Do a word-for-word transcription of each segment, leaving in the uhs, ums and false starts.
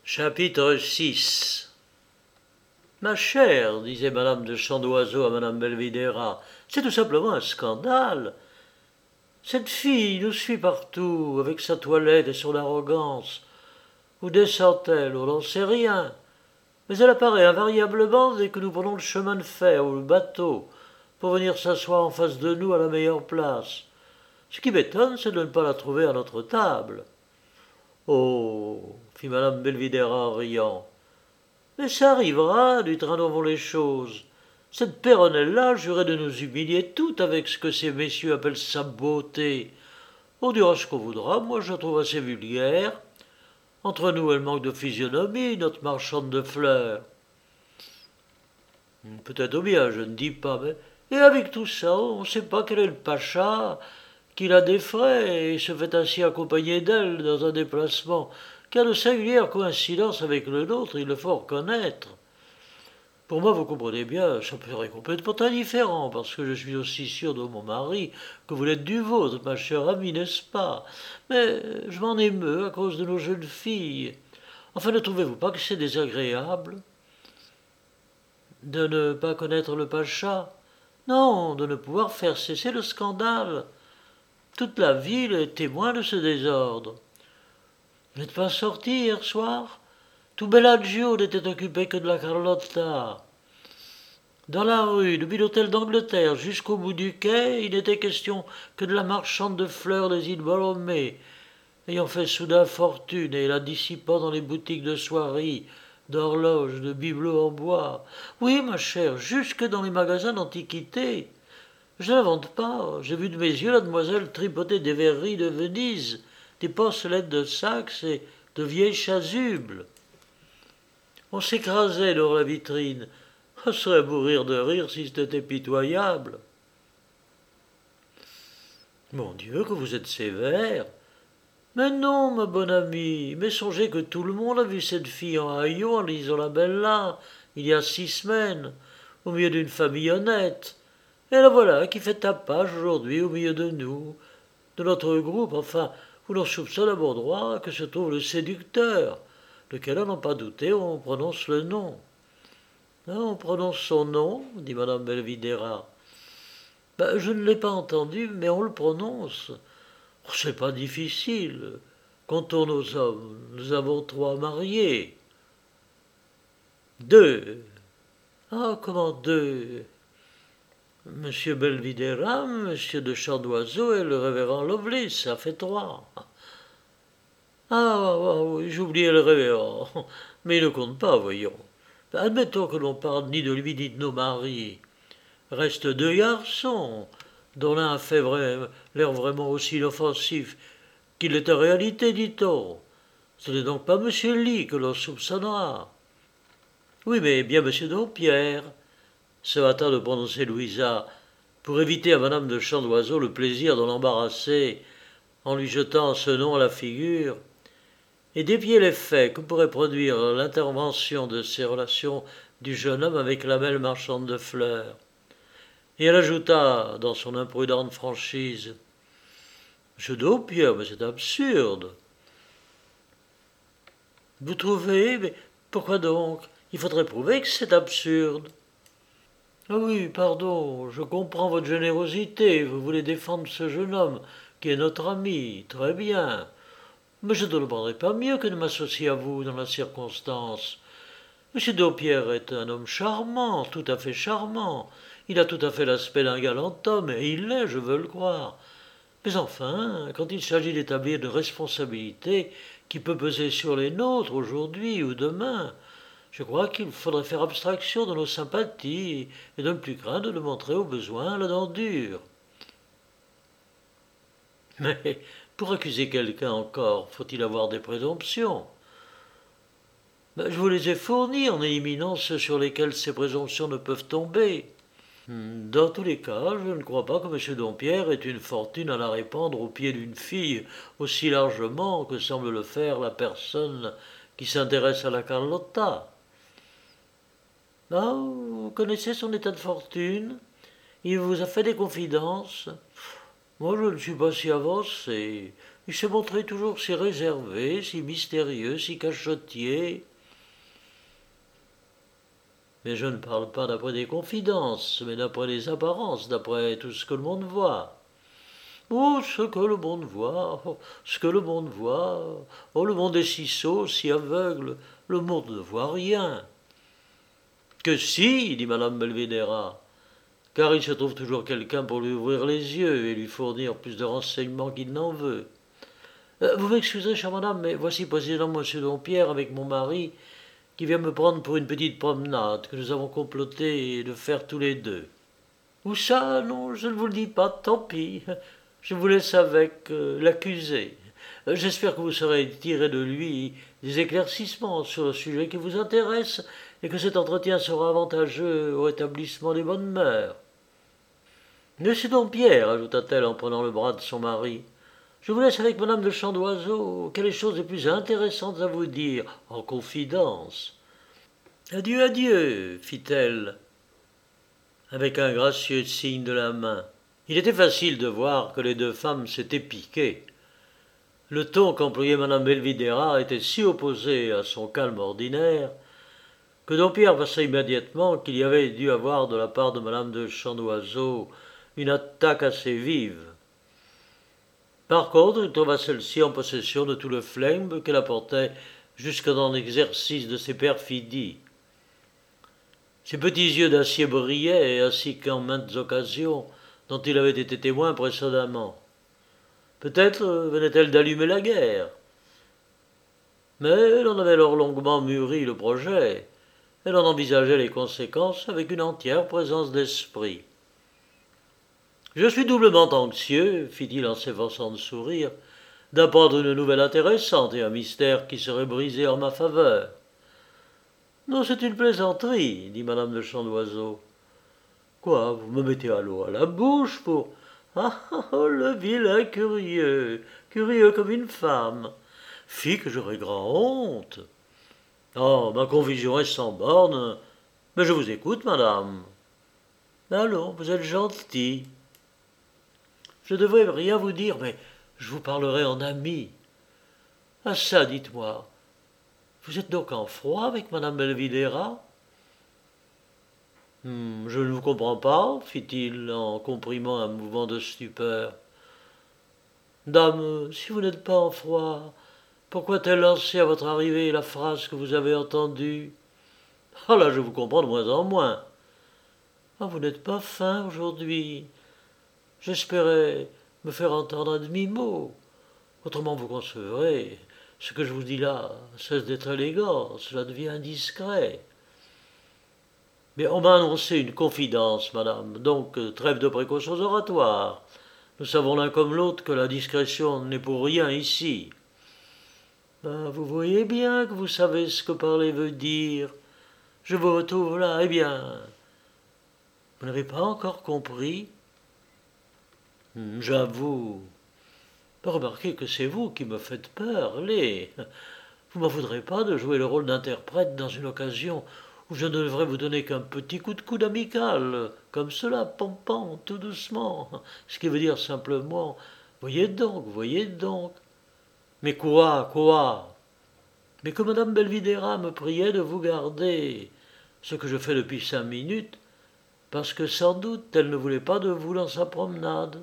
Chapitre six. Ma chère, disait madame de Chandoiseau à madame Belvidéra, c'est tout simplement un scandale. Cette fille nous suit partout, avec sa toilette et son arrogance. Où descend-elle? On n'en sait rien. Mais elle apparaît invariablement dès que nous prenons le chemin de fer ou le bateau, pour venir s'asseoir en face de nous à la meilleure place. Ce qui m'étonne, c'est de ne pas la trouver à notre table. Oh, fit madame Belvidéra en riant. Mais ça arrivera, du train dont vont les choses. Cette Péronnelle-là jurait de nous humilier toutes avec ce que ces messieurs appellent sa beauté. On dira ce qu'on voudra, moi je la trouve assez vulgaire. Entre nous, elle manque de physionomie, notre marchande de fleurs. Peut-être bien, je ne dis pas, mais... Et avec tout ça, on ne sait pas quel est le pacha qui la défraie et se fait ainsi accompagner d'elle dans un déplacement qui a de singulières coïncidences avec le nôtre, il le faut reconnaître. Pour moi, vous comprenez bien, ça me serait complètement indifférent, parce que je suis aussi sûr de mon mari que vous l'êtes du vôtre, ma chère amie, n'est-ce pas? Mais je m'en émeus à cause de nos jeunes filles. Enfin, ne trouvez-vous pas que c'est désagréable de ne pas connaître le pacha? Non, de ne pouvoir faire cesser le scandale. Toute la ville est témoin de ce désordre. Vous n'êtes pas sorti hier soir? Tout Bellagio n'était occupé que de la Carlotta. Dans la rue, depuis l'hôtel d'Angleterre jusqu'au bout du quai, il n'était question que de la marchande de fleurs des îles Borromée, ayant fait soudain fortune et la dissipant dans les boutiques de soieries, d'horloges, de bibelots en bois. Oui, ma chère, jusque dans les magasins d'antiquités. Je n'invente pas, j'ai vu de mes yeux la demoiselle tripoter des verreries de Venise, des porcelaines de Saxe et de vieilles chasubles. On s'écrasait dans la vitrine. On serait à mourir de rire si c'était pitoyable. Mon Dieu, que vous êtes sévère. Mais non, ma bonne amie, mais songez que tout le monde a vu cette fille en haillons en lisant la Bella, il y a six semaines, au milieu d'une famille honnête. Et la voilà qui fait tapage aujourd'hui au milieu de nous, de notre groupe, enfin, où l'on soupçonne à bon droit que se trouve le séducteur, lequel, à n'en pas douter, on prononce le nom. On prononce son nom, dit madame Belvidéra. Ben, je ne l'ai pas entendu, mais on le prononce. Oh, c'est pas difficile. Comptons nos hommes. Nous avons trois mariés. Deux. Ah, comment deux? Monsieur Belvidéra, monsieur de Chandoiseau et le révérend Lovelace, ça fait trois. Ah, ah oui, j'oubliais le révérend. Mais il ne compte pas, voyons. Admettons que l'on parle ni de lui ni de nos maris. Restent deux garçons, dont l'un a fait vrai, l'air vraiment aussi inoffensif qu'il est en réalité, dit-on. Ce n'est donc pas monsieur Lee que l'on soupçonnera. Oui, mais bien monsieur Dompierre, se hâta de prononcer Louisa, pour éviter à madame de Chandoiseau le plaisir de l'embarrasser en lui jetant ce nom à la figure, et d'épier l'effet que pourrait produire l'intervention de ces relations du jeune homme avec la belle marchande de fleurs. Et elle ajouta, dans son imprudente franchise, « Monsieur Dompierre, mais c'est absurde. » Vous trouvez? Mais pourquoi donc? Il faudrait prouver que c'est absurde. Ah oui, pardon, je comprends votre générosité, vous voulez défendre ce jeune homme, qui est notre ami, très bien. Mais je ne demanderai pas mieux que de m'associer à vous dans la circonstance. Monsieur Dompierre est un homme charmant, tout à fait charmant. Il a tout à fait l'aspect d'un galant homme, et il l'est, je veux le croire. Mais enfin, quand il s'agit d'établir une responsabilité qui peut peser sur les nôtres aujourd'hui ou demain, je crois qu'il faudrait faire abstraction de nos sympathies et de ne plus craindre de montrer au besoin la dent dure. Mais pour accuser quelqu'un encore, faut-il avoir des présomptions? Ben, je vous les ai fournies en éliminant ceux sur lesquels ces présomptions ne peuvent tomber. Dans tous les cas, je ne crois pas que M. Dompierre ait une fortune à la répandre au pied d'une fille aussi largement que semble le faire la personne qui s'intéresse à la Carlotta. Ah, vous connaissez son état de fortune? Il vous a fait des confidences? Moi, je ne suis pas si avancé. Il s'est montré toujours si réservé, si mystérieux, si cachotier. Mais je ne parle pas d'après des confidences, mais d'après les apparences, d'après tout ce que le monde voit. Oh, ce que le monde voit, oh, ce que le monde voit. Oh, le monde est si sot, si aveugle, le monde ne voit rien. Que si, dit madame Belvidéra, car il se trouve toujours quelqu'un pour lui ouvrir les yeux et lui fournir plus de renseignements qu'il n'en veut. Euh, vous m'excuserez, chère madame, mais voici précisément monsieur Dompierre avec mon mari, qui vient me prendre pour une petite promenade que nous avons comploté de faire tous les deux. Où ça? Non, je ne vous le dis pas, tant pis. Je vous laisse avec euh, l'accusé. Euh, J'espère que vous saurez tirer de lui des éclaircissements sur le sujet qui vous intéresse et que cet entretien sera avantageux au rétablissement des bonnes mœurs. Monsieur Dompierre, ajouta-t-elle en prenant le bras de son mari, je vous laisse avec madame de Chandoiseau, qui a les choses les plus intéressantes à vous dire, en confidence. Adieu, adieu, fit-elle, avec un gracieux signe de la main. Il était facile de voir que les deux femmes s'étaient piquées. Le ton qu'employait madame Belvidéra était si opposé à son calme ordinaire que Dompierre pensa immédiatement qu'il y avait dû avoir de la part de madame de Chandoiseau une attaque assez vive. Par contre, il trouva celle-ci en possession de tout le flegme qu'elle apportait jusque dans l'exercice de ses perfidies. Ses petits yeux d'acier brillaient, ainsi qu'en maintes occasions dont il avait été témoin précédemment. Peut-être venait-elle d'allumer la guerre. Mais elle en avait alors longuement mûri le projet. Elle en envisageait les conséquences avec une entière présence d'esprit. « Je suis doublement anxieux, fit-il en s'efforçant de sourire, d'apprendre une nouvelle intéressante et un mystère qui serait brisé en ma faveur. »« Non, c'est une plaisanterie, dit madame de Chandoiseau. »« Quoi, vous me mettez à l'eau à la bouche pour... Ah, ah, oh, le vilain curieux, curieux comme une femme. Fi que j'aurais grand honte. Oh, ma confusion est sans borne, mais je vous écoute, madame. Allons, vous êtes gentille. Je ne devrais rien vous dire, mais je vous parlerai en ami. Ah ça, dites-moi, vous êtes donc en froid avec madame Belvidéra? Hum, je ne vous comprends pas, fit-il en comprimant un mouvement de stupeur. Dame, si vous n'êtes pas en froid, pourquoi a-t-elle lancé à votre arrivée la phrase que vous avez entendue? Ah là, je vous comprends de moins en moins. Ah, vous n'êtes pas fin aujourd'hui. J'espérais me faire entendre un demi-mot. Autrement, vous concevrez, ce que je vous dis là cesse d'être élégant, cela devient indiscret. Mais on m'a annoncé une confidence, madame, donc trêve de précautions oratoires. Nous savons l'un comme l'autre que la discrétion n'est pour rien ici. Ben, vous voyez bien que vous savez ce que parler veut dire. Je vous retrouve là, eh bien, vous n'avez pas encore compris? J'avoue. Remarquez que c'est vous qui me faites peur, allez. Vous m'en voudrez pas de jouer le rôle d'interprète dans une occasion où je ne devrais vous donner qu'un petit coup de coude amical, comme cela, pam-pam, tout doucement, ce qui veut dire simplement « Voyez donc, voyez donc ». Mais quoi, quoi? Mais que madame Belvidéra me priait de vous garder, ce que je fais depuis cinq minutes, parce que sans doute elle ne voulait pas de vous dans sa promenade.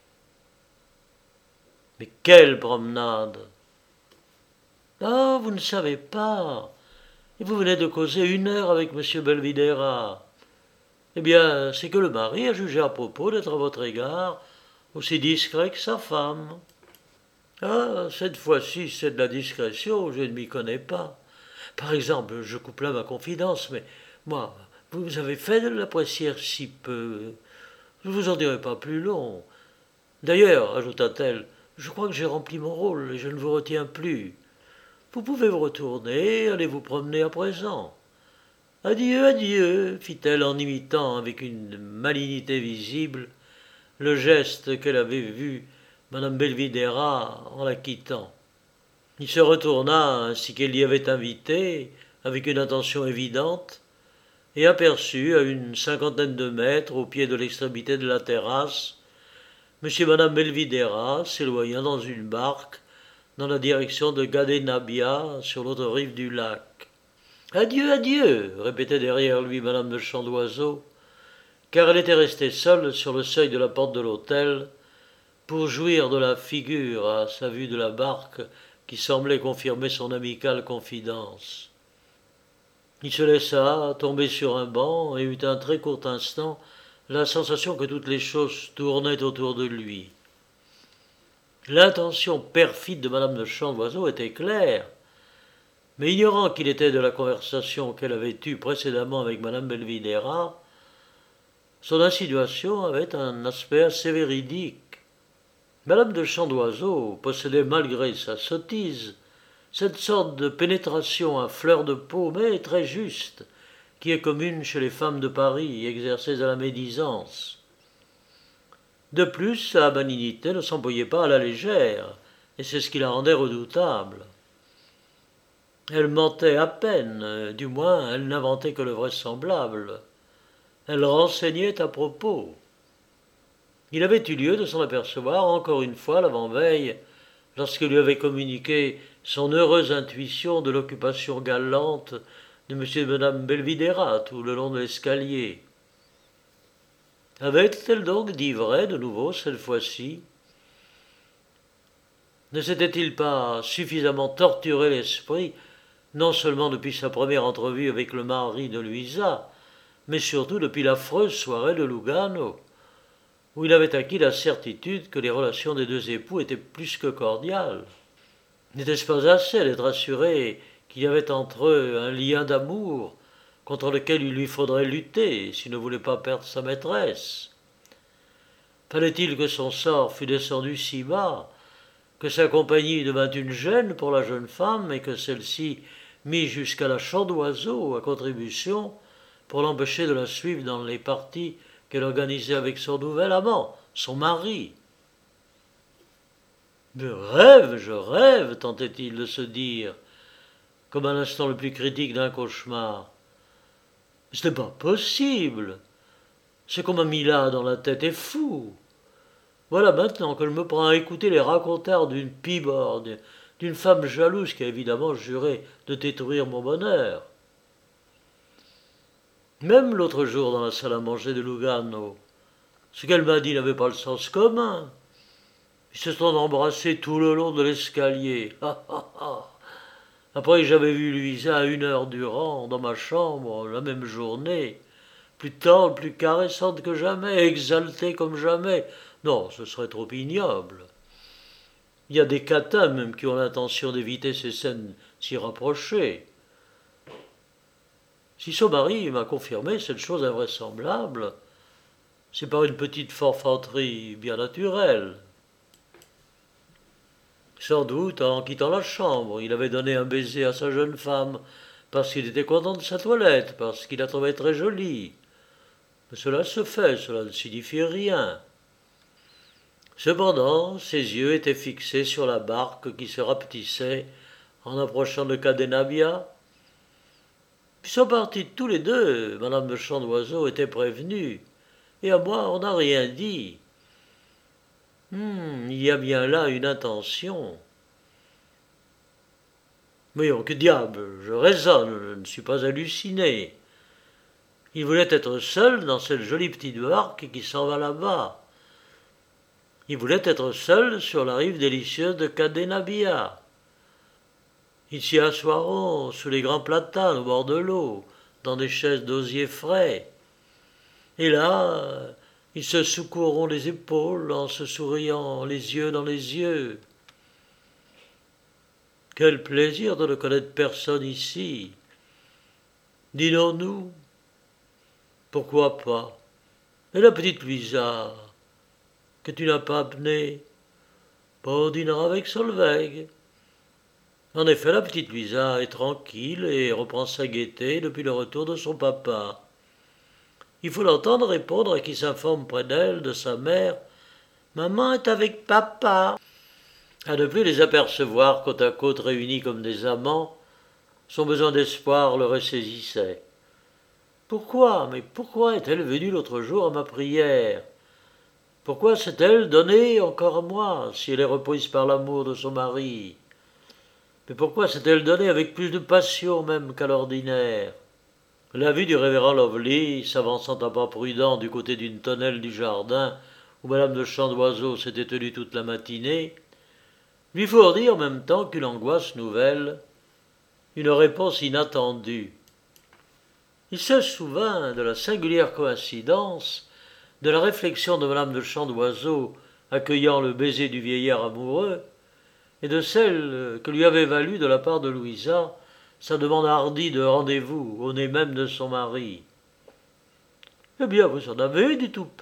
Mais quelle promenade? Ah, vous ne savez pas. Et vous venez de causer une heure avec monsieur Belvidéra. Eh bien, c'est que le mari a jugé à propos d'être à votre égard aussi discret que sa femme. Ah, cette fois-ci, c'est de la discrétion, je ne m'y connais pas. Par exemple, je coupe là ma confidence, mais moi, vous avez fait de la poussière si peu. Je ne vous en dirai pas plus long. D'ailleurs, ajouta-t-elle, je crois que j'ai rempli mon rôle et je ne vous retiens plus. Vous pouvez vous retourner, allez vous promener à présent. Adieu, adieu, fit-elle en imitant avec une malignité visible le geste qu'elle avait vu madame Belvidéra en la quittant. Il se retourna ainsi qu'elle l'y avait invité, avec une intention évidente, et aperçut à une cinquantaine de mètres au pied de l'extrémité de la terrasse Monsieur et Madame Belvidéra s'éloigna dans une barque dans la direction de Gadenabia, sur l'autre rive du lac. « Adieu, adieu !» répétait derrière lui Madame de Chandoiseau, car elle était restée seule sur le seuil de la porte de l'hôtel pour jouir de la figure à sa vue de la barque qui semblait confirmer son amicale confidence. Il se laissa tomber sur un banc et eut un très court instant la sensation que toutes les choses tournaient autour de lui. L'intention perfide de Madame de Chandoiseau était claire, mais ignorant qu'il était de la conversation qu'elle avait eue précédemment avec Madame Belvidéra, son insinuation avait un aspect assez véridique. Madame de Chandoiseau possédait malgré sa sottise cette sorte de pénétration à fleur de peau, mais très juste, qui est commune chez les femmes de Paris exercées à la médisance. De plus, sa malignité ne s'employait pas à la légère, et c'est ce qui la rendait redoutable. Elle mentait à peine, du moins elle n'inventait que le vraisemblable. Elle renseignait à propos. Il avait eu lieu de s'en apercevoir encore une fois l'avant-veille, lorsqu'il lui avait communiqué son heureuse intuition de l'occupation galante de monsieur et madame Belvidéra tout le long de l'escalier. Avait-elle donc dit vrai de nouveau cette fois-ci? Ne s'était-il pas suffisamment torturé l'esprit, non seulement depuis sa première entrevue avec le mari de Louisa, mais surtout depuis l'affreuse soirée de Lugano, où il avait acquis la certitude que les relations des deux époux étaient plus que cordiales? N'était-ce pas assez d'être assuré qu'il y avait entre eux un lien d'amour contre lequel il lui faudrait lutter s'il ne voulait pas perdre sa maîtresse? Fallait-il que son sort fût descendu si bas, que sa compagnie devint une gêne pour la jeune femme et que celle-ci mit jusqu'à la Chandoiseau à contribution pour l'empêcher de la suivre dans les parties qu'elle organisait avec son nouvel amant, son mari? « Je rêve, je rêve » tentait-il de se dire, comme à l'instant le plus critique d'un cauchemar. « Ce n'est pas possible. Ce qu'on m'a mis là dans la tête est fou. Voilà maintenant que je me prends à écouter les racontards d'une piborde, d'une femme jalouse qui a évidemment juré de détruire mon bonheur. » Même l'autre jour dans la salle à manger de Lugano, ce qu'elle m'a dit n'avait pas le sens commun. Ils se sont embrassés tout le long de l'escalier. Ah, ah, ah. Après que j'avais vu Louisa une heure durant dans ma chambre la même journée, plus tendre, plus caressante que jamais, exaltée comme jamais. Non, ce serait trop ignoble. Il y a des catins même qui ont l'intention d'éviter ces scènes si rapprochées. Si son mari m'a confirmé cette chose invraisemblable, c'est par une petite forfanterie bien naturelle. Sans doute, en quittant la chambre, il avait donné un baiser à sa jeune femme, parce qu'il était content de sa toilette, parce qu'il la trouvait très jolie. Mais cela se fait, cela ne signifie rien. Cependant, ses yeux étaient fixés sur la barque qui se rapetissait en approchant de Cadenabia. Ils sont partis tous les deux, madame de Chandoiseau était prévenue, et à moi on n'a rien dit. Hmm, il y a bien là une intention. Mais oh, que diable, je raisonne, je ne suis pas halluciné. Il voulait être seul dans cette jolie petite barque qui s'en va là-bas. Il voulait être seul sur la rive délicieuse de Cadenabia. Ils s'y assoiront sous les grands platanes au bord de l'eau, dans des chaises d'osier frais. Et là, ils se secourront les épaules en se souriant les yeux dans les yeux. Quel plaisir de ne connaître personne ici. Dînons-nous? Pourquoi pas? Et la petite Louisa, que tu n'as pas amenée? On dînera avec Solveig. En effet, la petite Louisa est tranquille et reprend sa gaieté depuis le retour de son papa. Il faut l'entendre répondre à qui s'informe près d'elle de sa mère « Maman est avec papa ». À ne plus les apercevoir côte à côte réunis comme des amants, son besoin d'espoir le ressaisissait. Pourquoi, mais pourquoi est-elle venue l'autre jour à ma prière? Pourquoi s'est-elle donnée encore à moi, si elle est reprise par l'amour de son mari? Mais pourquoi s'est-elle donnée avec plus de passion même qu'à l'ordinaire? La vue du révérend Lovely, s'avançant à pas prudents du côté d'une tonnelle du jardin, où madame de Chandoiseau s'était tenue toute la matinée, lui fournit en même temps qu'une angoisse nouvelle, une réponse inattendue. Il se souvint de la singulière coïncidence, de la réflexion de madame de Chandoiseau accueillant le baiser du vieillard amoureux, et de celle que lui avait valu de la part de Louisa sa demande hardie de rendez-vous au nez même de son mari. « Eh bien, vous en avez, dit Toupet. »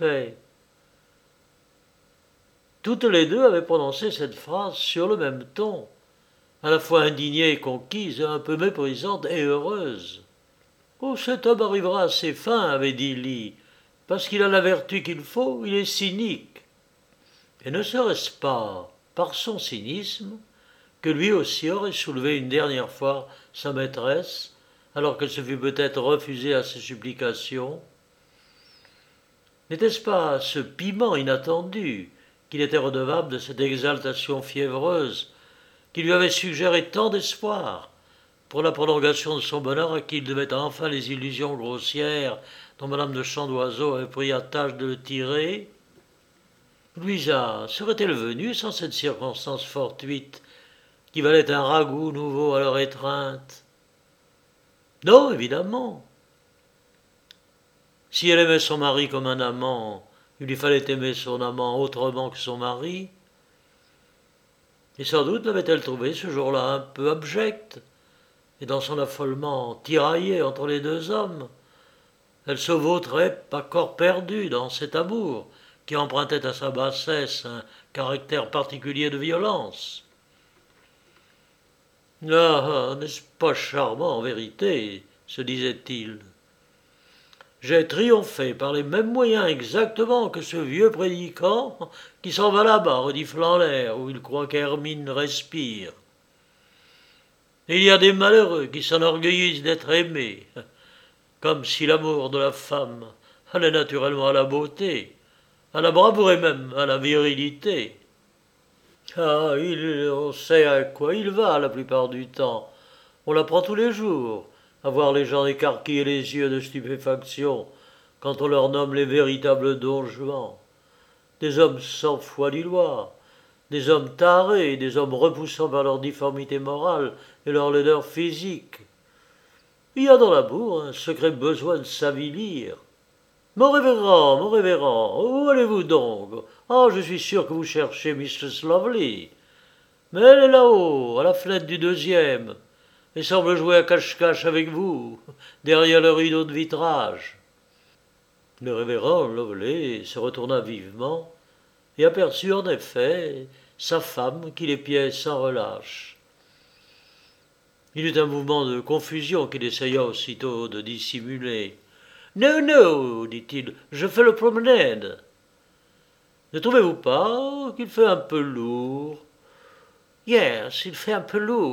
Toutes les deux avaient prononcé cette phrase sur le même ton, à la fois indignée et conquise, un peu méprisante et heureuse. « Oh, cet homme arrivera à ses fins, avait dit Lee, parce qu'il a la vertu qu'il faut, il est cynique. Et ne serait-ce pas par son cynisme que lui aussi aurait soulevé une dernière fois sa maîtresse, alors qu'elle se fut peut-être refusée à ses supplications? N'était-ce pas ce piment inattendu qu'il était redevable de cette exaltation fiévreuse qui lui avait suggéré tant d'espoir pour la prolongation de son bonheur à qui il devait enfin les illusions grossières dont madame de Chandoiseau avait pris à tâche de le tirer? Louisa serait-elle venue sans cette circonstance fortuite qui valait un ragoût nouveau à leur étreinte? Non, évidemment. Si elle aimait son mari comme un amant, il lui fallait aimer son amant autrement que son mari. Et sans doute l'avait-elle trouvé ce jour-là un peu abjecte, et dans son affolement tiraillée entre les deux hommes, elle se vautrait à corps perdu dans cet amour qui empruntait à sa bassesse un caractère particulier de violence. « Ah, n'est-ce pas charmant en vérité ?» se disait-il. « J'ai triomphé par les mêmes moyens exactement que ce vieux prédicant qui s'en va là-bas, reniflant l'air, où il croit qu'Hermine respire. Il y a des malheureux qui s'enorgueillissent d'être aimés, comme si l'amour de la femme allait naturellement à la beauté, à la bravoure et même à la virilité. Ah, il, on sait à quoi il va la plupart du temps. On l'apprend tous les jours, à voir les gens écarquiller les yeux de stupéfaction quand on leur nomme les véritables Don Juan. Des hommes sans foi ni loi, des hommes tarés, des hommes repoussants par leur difformité morale et leur laideur physique. Il y a dans l'amour un secret besoin de s'avilir. Mon révérend, mon révérend, où allez-vous donc? Ah, je suis sûr que vous cherchez mistress Lovely. Mais elle est là-haut, à la fenêtre du deuxième, et semble jouer à cache-cache avec vous, derrière le rideau de vitrage. » Le révérend Lovely se retourna vivement et aperçut en effet sa femme qui l'épiait sans relâche. Il eut un mouvement de confusion qu'il essaya aussitôt de dissimuler. « Non, non, dit-il, je fais le promenade. Ne trouvez-vous pas qu'il fait un peu lourd? »« Yes, il fait un peu lourd. »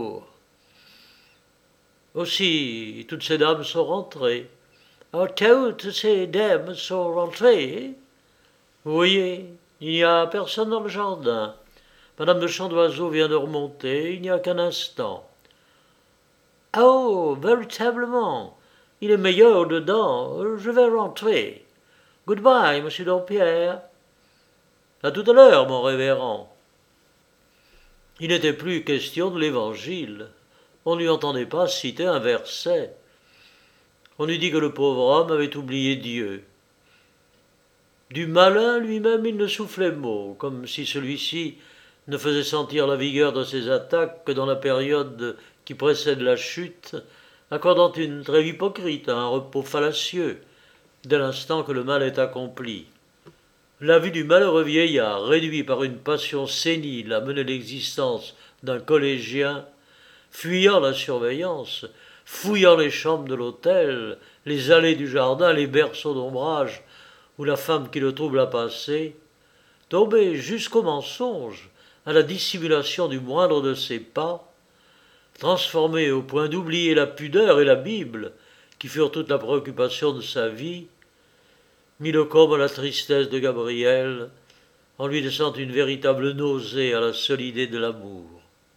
Aussi, toutes ces dames sont rentrées. « Oh, toutes ces dames sont rentrées. » Vous voyez, il n'y a personne dans le jardin. Madame de Chandoiseau vient de remonter, il n'y a qu'un instant. « Oh, véritablement, il est meilleur dedans, je vais rentrer. Good-bye, monsieur Dampierre. »« À tout à l'heure, mon révérend. » Il n'était plus question de l'Évangile. On ne lui entendait pas citer un verset. On eût dit que le pauvre homme avait oublié Dieu. Du malin lui-même il ne soufflait mot, comme si celui-ci ne faisait sentir la vigueur de ses attaques que dans la période qui précède la chute, accordant une trêve hypocrite à un repos fallacieux, dès l'instant que le mal est accompli. La vue du malheureux vieillard, réduit par une passion sénile à mener l'existence d'un collégien, fuyant la surveillance, fouillant les chambres de l'hôtel, les allées du jardin, les berceaux d'ombrage où la femme qui le trouble a passé, tombé jusqu'au mensonge, à la dissimulation du moindre de ses pas, transformé au point d'oublier la pudeur et la Bible, qui furent toute la préoccupation de sa vie, mit le comble à la tristesse de Gabriel en lui laissant une véritable nausée à la seule idée de l'amour.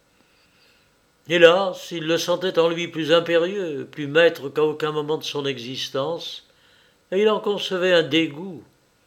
Hélas, il le sentait en lui plus impérieux, plus maître qu'à aucun moment de son existence, et il en concevait un dégoût.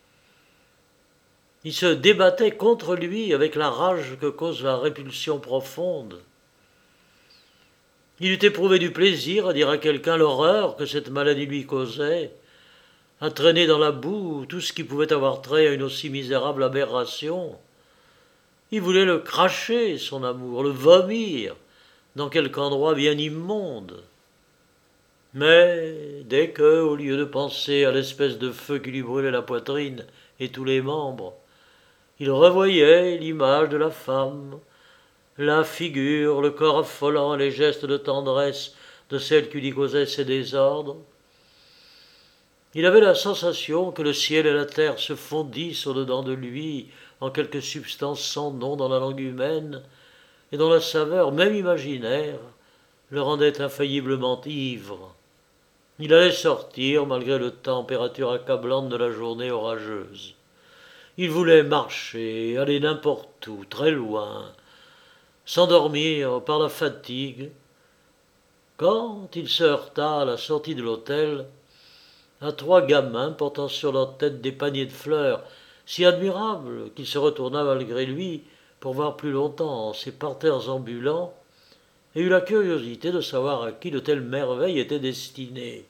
Il se débattait contre lui avec la rage que cause la répulsion profonde. Il eût éprouvé du plaisir à dire à quelqu'un l'horreur que cette maladie lui causait, à traîner dans la boue tout ce qui pouvait avoir trait à une aussi misérable aberration. Il voulait le cracher, son amour, le vomir, dans quelque endroit bien immonde. Mais dès que, au lieu de penser à l'espèce de feu qui lui brûlait la poitrine et tous les membres, il revoyait l'image de la femme, la figure, le corps affolant, les gestes de tendresse de celle qui lui causait ses désordres, il avait la sensation que le ciel et la terre se fondissent au-dedans de lui en quelque substance sans nom dans la langue humaine, et dont la saveur, même imaginaire, le rendait infailliblement ivre. Il allait sortir malgré la température accablante de la journée orageuse. Il voulait marcher, aller n'importe où, très loin, s'endormir par la fatigue, quand il se heurta à la sortie de l'hôtel à trois gamins portant sur leur tête des paniers de fleurs si admirables qu'il se retourna malgré lui pour voir plus longtemps ces parterres ambulants et eut la curiosité de savoir à qui de telles merveilles étaient destinées.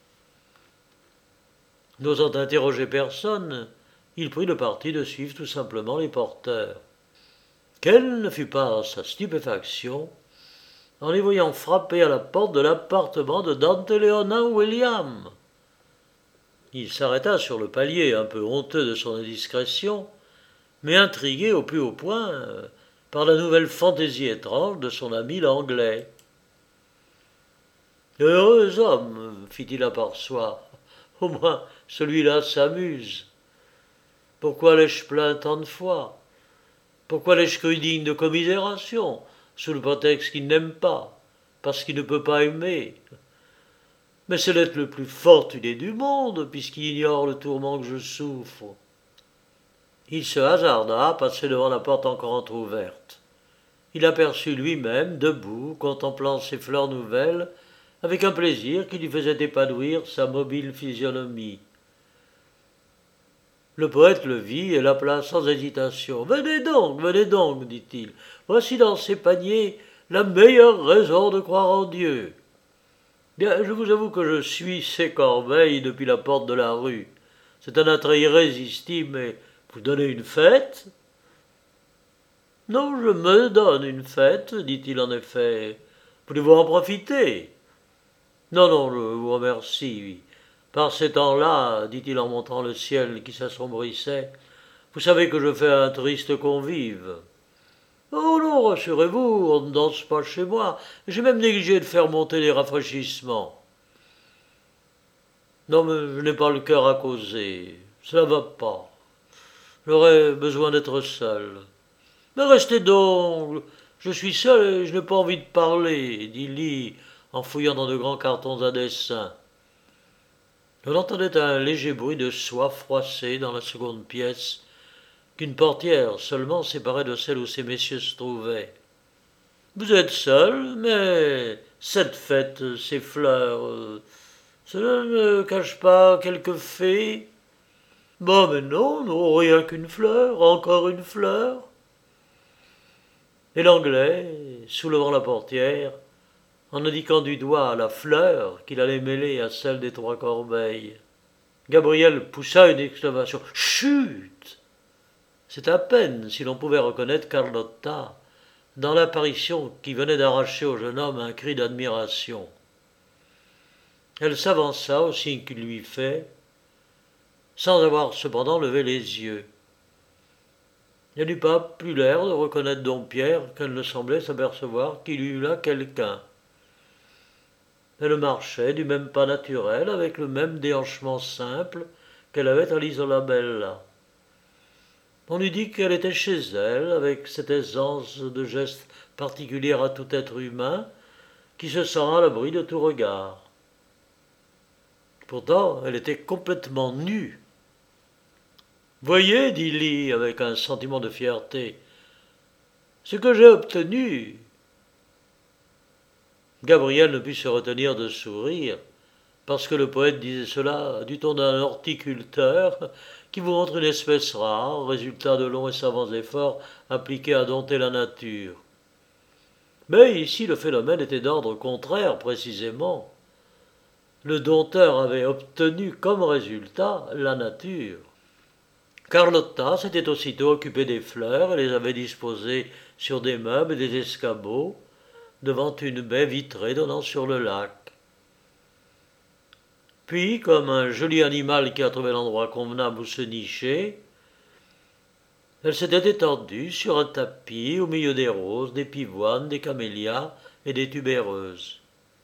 N'osant interroger personne, il prit le parti de suivre tout simplement les porteurs. Quelle ne fut pas sa stupéfaction en les voyant frapper à la porte de l'appartement de Dante Léonin William. Il s'arrêta sur le palier, un peu honteux de son indiscrétion, mais intrigué au plus haut point euh, par la nouvelle fantaisie étrange de son ami l'anglais. « Heureux homme, fit-il à part soi, au moins celui-là s'amuse. Pourquoi l'ai-je plaint tant de fois? Pourquoi l'ai-je cru digne de commisération, sous le prétexte qu'il n'aime pas, parce qu'il ne peut pas aimer? Mais c'est l'être le plus fortuné du monde, puisqu'il ignore le tourment que je souffre. » Il se hasarda à passer devant la porte encore entr'ouverte. Il aperçut lui-même, debout, contemplant ses fleurs nouvelles, avec un plaisir qui lui faisait épanouir sa mobile physionomie. Le poète le vit et l'appela sans hésitation. « Venez donc, venez donc, dit-il. Voici dans ces paniers la meilleure raison de croire en Dieu. » Bien, je vous avoue que je suis ces corbeilles depuis la porte de la rue. C'est un attrait irrésistible, mais vous donnez une fête? Non, je me donne une fête, dit-il en effet. Voulez-vous en profiter? Non, non, je vous remercie. Par ces temps-là, dit-il en montrant le ciel qui s'assombrissait, vous savez que je fais un triste convive. Oh non, rassurez-vous, on ne danse pas chez moi. J'ai même négligé de faire monter les rafraîchissements. Non, mais je n'ai pas le cœur à causer. Ça ne va pas. J'aurais besoin d'être seul. Mais restez donc. Je suis seul et je n'ai pas envie de parler, dit Lee, en fouillant dans de grands cartons à dessin. On entendait un léger bruit de soie froissée dans la seconde pièce, qu'une portière seulement séparait de celle où ces messieurs se trouvaient. « Vous êtes seul, mais cette fête, ces fleurs, euh, cela ne cache pas quelques fées? »« Bon, mais non, non, rien qu'une fleur, encore une fleur. » Et l'anglais, soulevant la portière, en indiquant du doigt la fleur qu'il allait mêler à celle des trois corbeilles. Gabriel poussa une exclamation. « Chut !» C'est à peine si l'on pouvait reconnaître Carlotta dans l'apparition qui venait d'arracher au jeune homme un cri d'admiration. Elle s'avança au signe qu'il lui fait, sans avoir cependant levé les yeux. Elle n'eut pas plus l'air de reconnaître Dompierre qu'elle ne semblait s'apercevoir qu'il y eût là quelqu'un. Elle marchait du même pas naturel, avec le même déhanchement simple qu'elle avait à l'Isola Bella. On eût dit qu'elle était chez elle, avec cette aisance de geste particulière à tout être humain, qui se sent à l'abri de tout regard. Pourtant, elle était complètement nue. Voyez, dit Lee avec un sentiment de fierté, ce que j'ai obtenu. Gabriel ne put se retenir de sourire, parce que le poète disait cela du ton d'un horticulteur qui vous montre une espèce rare, résultat de longs et savants efforts appliqués à dompter la nature. Mais ici le phénomène était d'ordre contraire précisément. Le dompteur avait obtenu comme résultat la nature. Carlotta s'était aussitôt occupée des fleurs et les avait disposées sur des meubles et des escabeaux devant une baie vitrée donnant sur le lac. Puis, comme un joli animal qui a trouvé l'endroit convenable où se nicher, elle s'était étendue sur un tapis au milieu des roses, des pivoines, des camélias et des tubéreuses.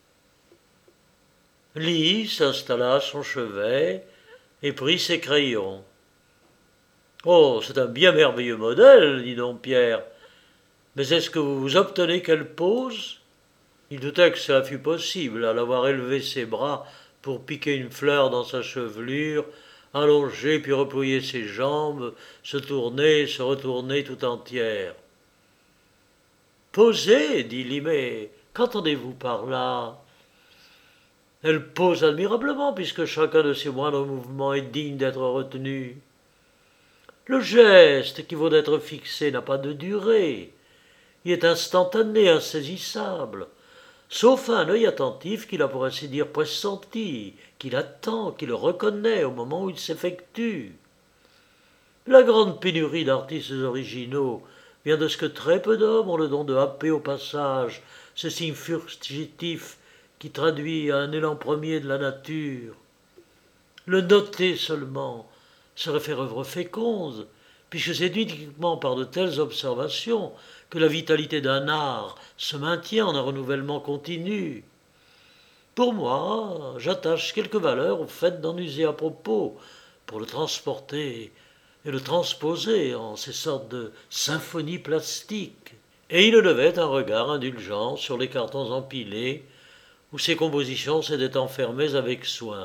Lee s'installa à son chevet et prit ses crayons. « Oh, c'est un bien merveilleux modèle, dit donc Pierre. Mais est-ce que vous obtenez qu'elle pose ?» Il doutait que cela fût possible, à l'avoir élevé ses bras pour piquer une fleur dans sa chevelure, allonger puis reployer ses jambes, se tourner, se retourner tout entière. « Poser, dit Lee, mais qu'entendez-vous par là ?» Elle pose admirablement, puisque chacun de ses moindres mouvements est digne d'être retenu. Le geste qui vaut d'être fixé n'a pas de durée. Il est instantané, insaisissable, sauf un œil attentif qui l'a pour ainsi dire pressenti, qui l'attend, qui le reconnaît au moment où il s'effectue. La grande pénurie d'artistes originaux vient de ce que très peu d'hommes ont le don de happer au passage ce signe fugitif qui traduit un élan premier de la nature. Le noter seulement serait faire œuvre féconde, puisque c'est uniquement par de telles observations que la vitalité d'un art se maintient en un renouvellement continu. Pour moi, j'attache quelque valeur au fait d'en user à propos, pour le transporter et le transposer en ces sortes de symphonies plastiques. Et il levait un regard indulgent sur les cartons empilés, où ses compositions s'étaient enfermées avec soin.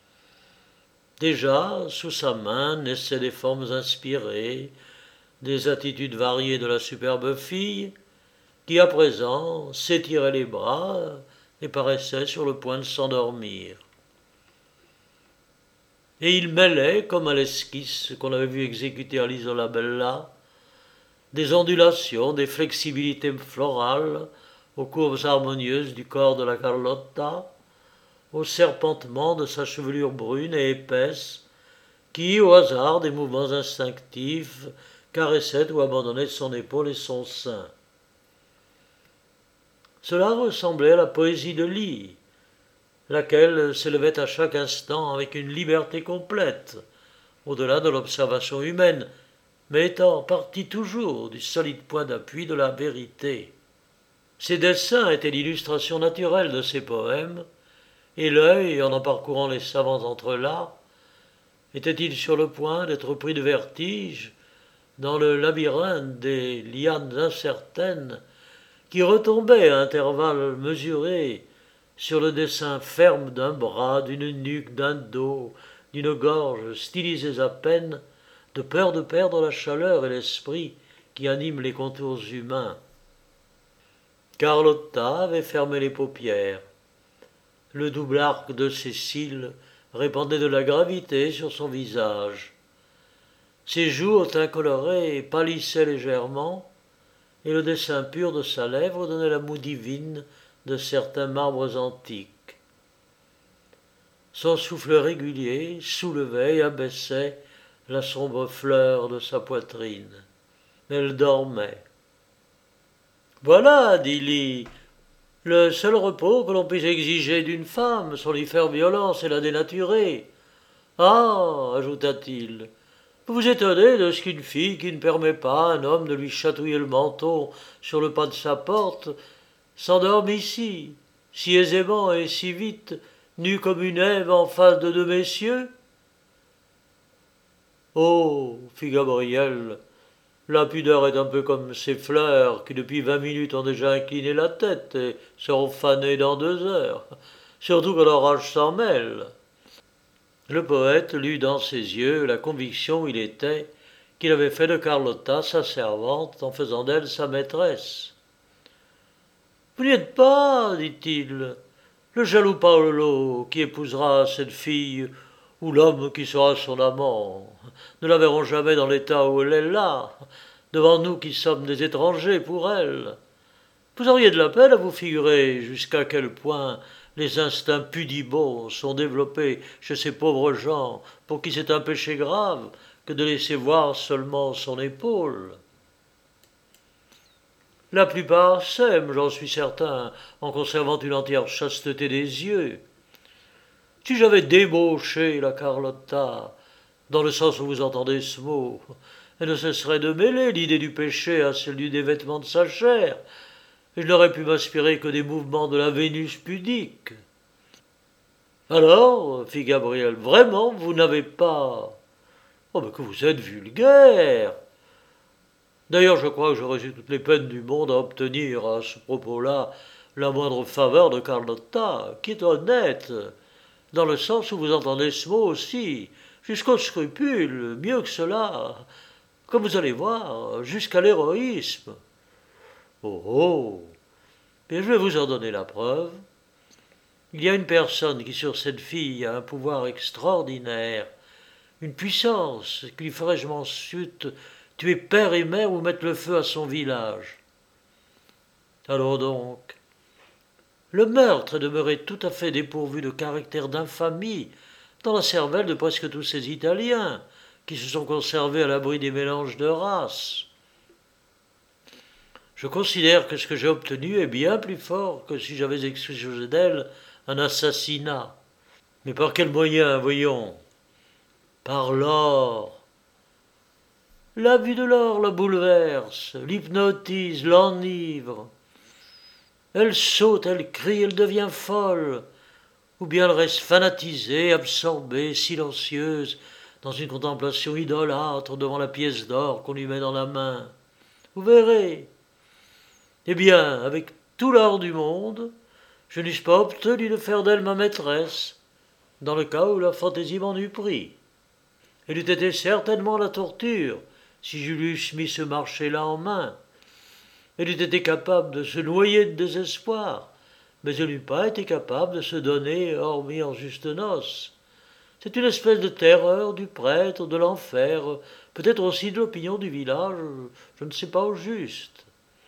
Déjà, sous sa main naissaient des formes inspirées, des attitudes variées de la superbe fille, qui à présent s'étirait les bras et paraissait sur le point de s'endormir. Et il mêlait, comme à l'esquisse qu'on avait vu exécuter à l'Isola Bella, des ondulations, des flexibilités florales aux courbes harmonieuses du corps de la Carlotta, au serpentement de sa chevelure brune et épaisse, qui, au hasard des mouvements instinctifs, caressait ou abandonnait son épaule et son sein. Cela ressemblait à la poésie de Lee, laquelle s'élevait à chaque instant avec une liberté complète, au-delà de l'observation humaine, mais étant partie toujours du solide point d'appui de la vérité. Ses dessins étaient l'illustration naturelle de ses poèmes, et l'œil, en en parcourant les savants entrelacs, était-il sur le point d'être pris de vertige dans le labyrinthe des lianes incertaines qui retombaient à intervalles mesurés sur le dessin ferme d'un bras, d'une nuque, d'un dos, d'une gorge stylisés à peine, de peur de perdre la chaleur et l'esprit qui animent les contours humains. Carlotta avait fermé les paupières. Le double arc de ses cils répandait de la gravité sur son visage. Ses joues au teint coloré pâlissaient légèrement, et le dessin pur de sa lèvre donnait la moue divine de certains marbres antiques. Son souffle régulier soulevait et abaissait la sombre fleur de sa poitrine. Elle dormait. « Voilà, dit Lee, le seul repos que l'on puisse exiger d'une femme sans lui faire violence et la dénaturer. Ah, ajouta-t-il, vous vous étonnez de ce qu'une fille qui ne permet pas à un homme de lui chatouiller le menton sur le pas de sa porte s'endorme ici, si aisément et si vite, nue comme une Ève en face de deux messieurs. Oh, fit Gabriel, la pudeur est un peu comme ces fleurs qui depuis vingt minutes ont déjà incliné la tête et seront fanées dans deux heures, surtout que l'orage s'en mêle. Le poète lut dans ses yeux la conviction où il était qu'il avait fait de Carlotta sa servante en faisant d'elle sa maîtresse. « Vous n'y êtes pas, dit-il, le jaloux Paolo qui épousera cette fille ou l'homme qui sera son amant ne la verront jamais dans l'état où elle est là, devant nous qui sommes des étrangers pour elle. Vous auriez de la peine à vous figurer jusqu'à quel point les instincts pudibonds sont développés chez ces pauvres gens pour qui c'est un péché grave que de laisser voir seulement son épaule. La plupart s'aiment, j'en suis certain, en conservant une entière chasteté des yeux. Si j'avais débauché la Carlotta, dans le sens où vous entendez ce mot, elle ne cesserait de mêler l'idée du péché à celle du dévêtement de sa chair, et je n'aurais pu m'inspirer que des mouvements de la Vénus pudique. Alors, fit Gabriel, vraiment, vous n'avez pas... Oh, mais que vous êtes vulgaire. D'ailleurs, je crois que j'aurais eu toutes les peines du monde à obtenir à ce propos-là la moindre faveur de Carlotta, qui est honnête, dans le sens où vous entendez ce mot aussi, jusqu'au scrupule, mieux que cela, comme vous allez voir, jusqu'à l'héroïsme. Oh oh. Bien, je vais vous en donner la preuve. Il y a une personne qui sur cette fille a un pouvoir extraordinaire, une puissance qui lui ferait, je m'en suite, tuer père et mère ou mettre le feu à son village. Alors donc, le meurtre est demeuré tout à fait dépourvu de caractère d'infamie dans la cervelle de presque tous ces Italiens qui se sont conservés à l'abri des mélanges de races. Je considère que ce que j'ai obtenu est bien plus fort que si j'avais exigé d'elle un assassinat. Mais par quel moyen, voyons? Par l'or. La vue de l'or la bouleverse, l'hypnotise, l'enivre. Elle saute, elle crie, elle devient folle, ou bien elle reste fanatisée, absorbée, silencieuse, dans une contemplation idolâtre devant la pièce d'or qu'on lui met dans la main. Vous verrez. Eh bien, avec tout l'or du monde, je n'eusse pas obtenu de faire d'elle ma maîtresse, dans le cas où la fantaisie m'en eût pris. Elle eût été certainement la torture, si je lui eusse mis ce marché-là en main. Elle eût été capable de se noyer de désespoir, mais elle n'eût pas été capable de se donner, hormis en juste noces. C'est une espèce de terreur du prêtre, de l'enfer, peut-être aussi de l'opinion du village, je ne sais pas au juste.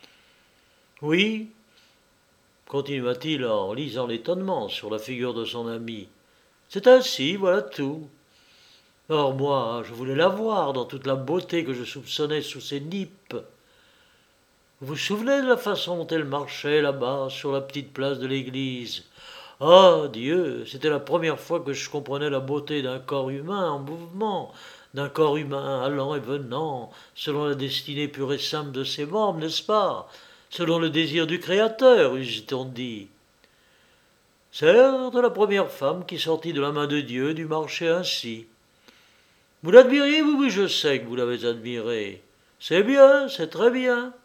Oui, continua-t-il en lisant l'étonnement sur la figure de son ami, c'est ainsi, voilà tout. Or moi, je voulais la voir dans toute la beauté que je soupçonnais sous ses nippes. Vous vous souvenez de la façon dont elle marchait là-bas, sur la petite place de l'église? Ah, Dieu, c'était la première fois que je comprenais la beauté d'un corps humain en mouvement, d'un corps humain allant et venant, selon la destinée pure et simple de ses membres, n'est-ce pas? Selon le désir du Créateur, eût-on dit. Certes, la première femme qui sortit de la main de Dieu dut marcher ainsi. Vous l'admiriez, oui, oui, je sais que vous l'avez admirée. C'est bien, c'est très bien.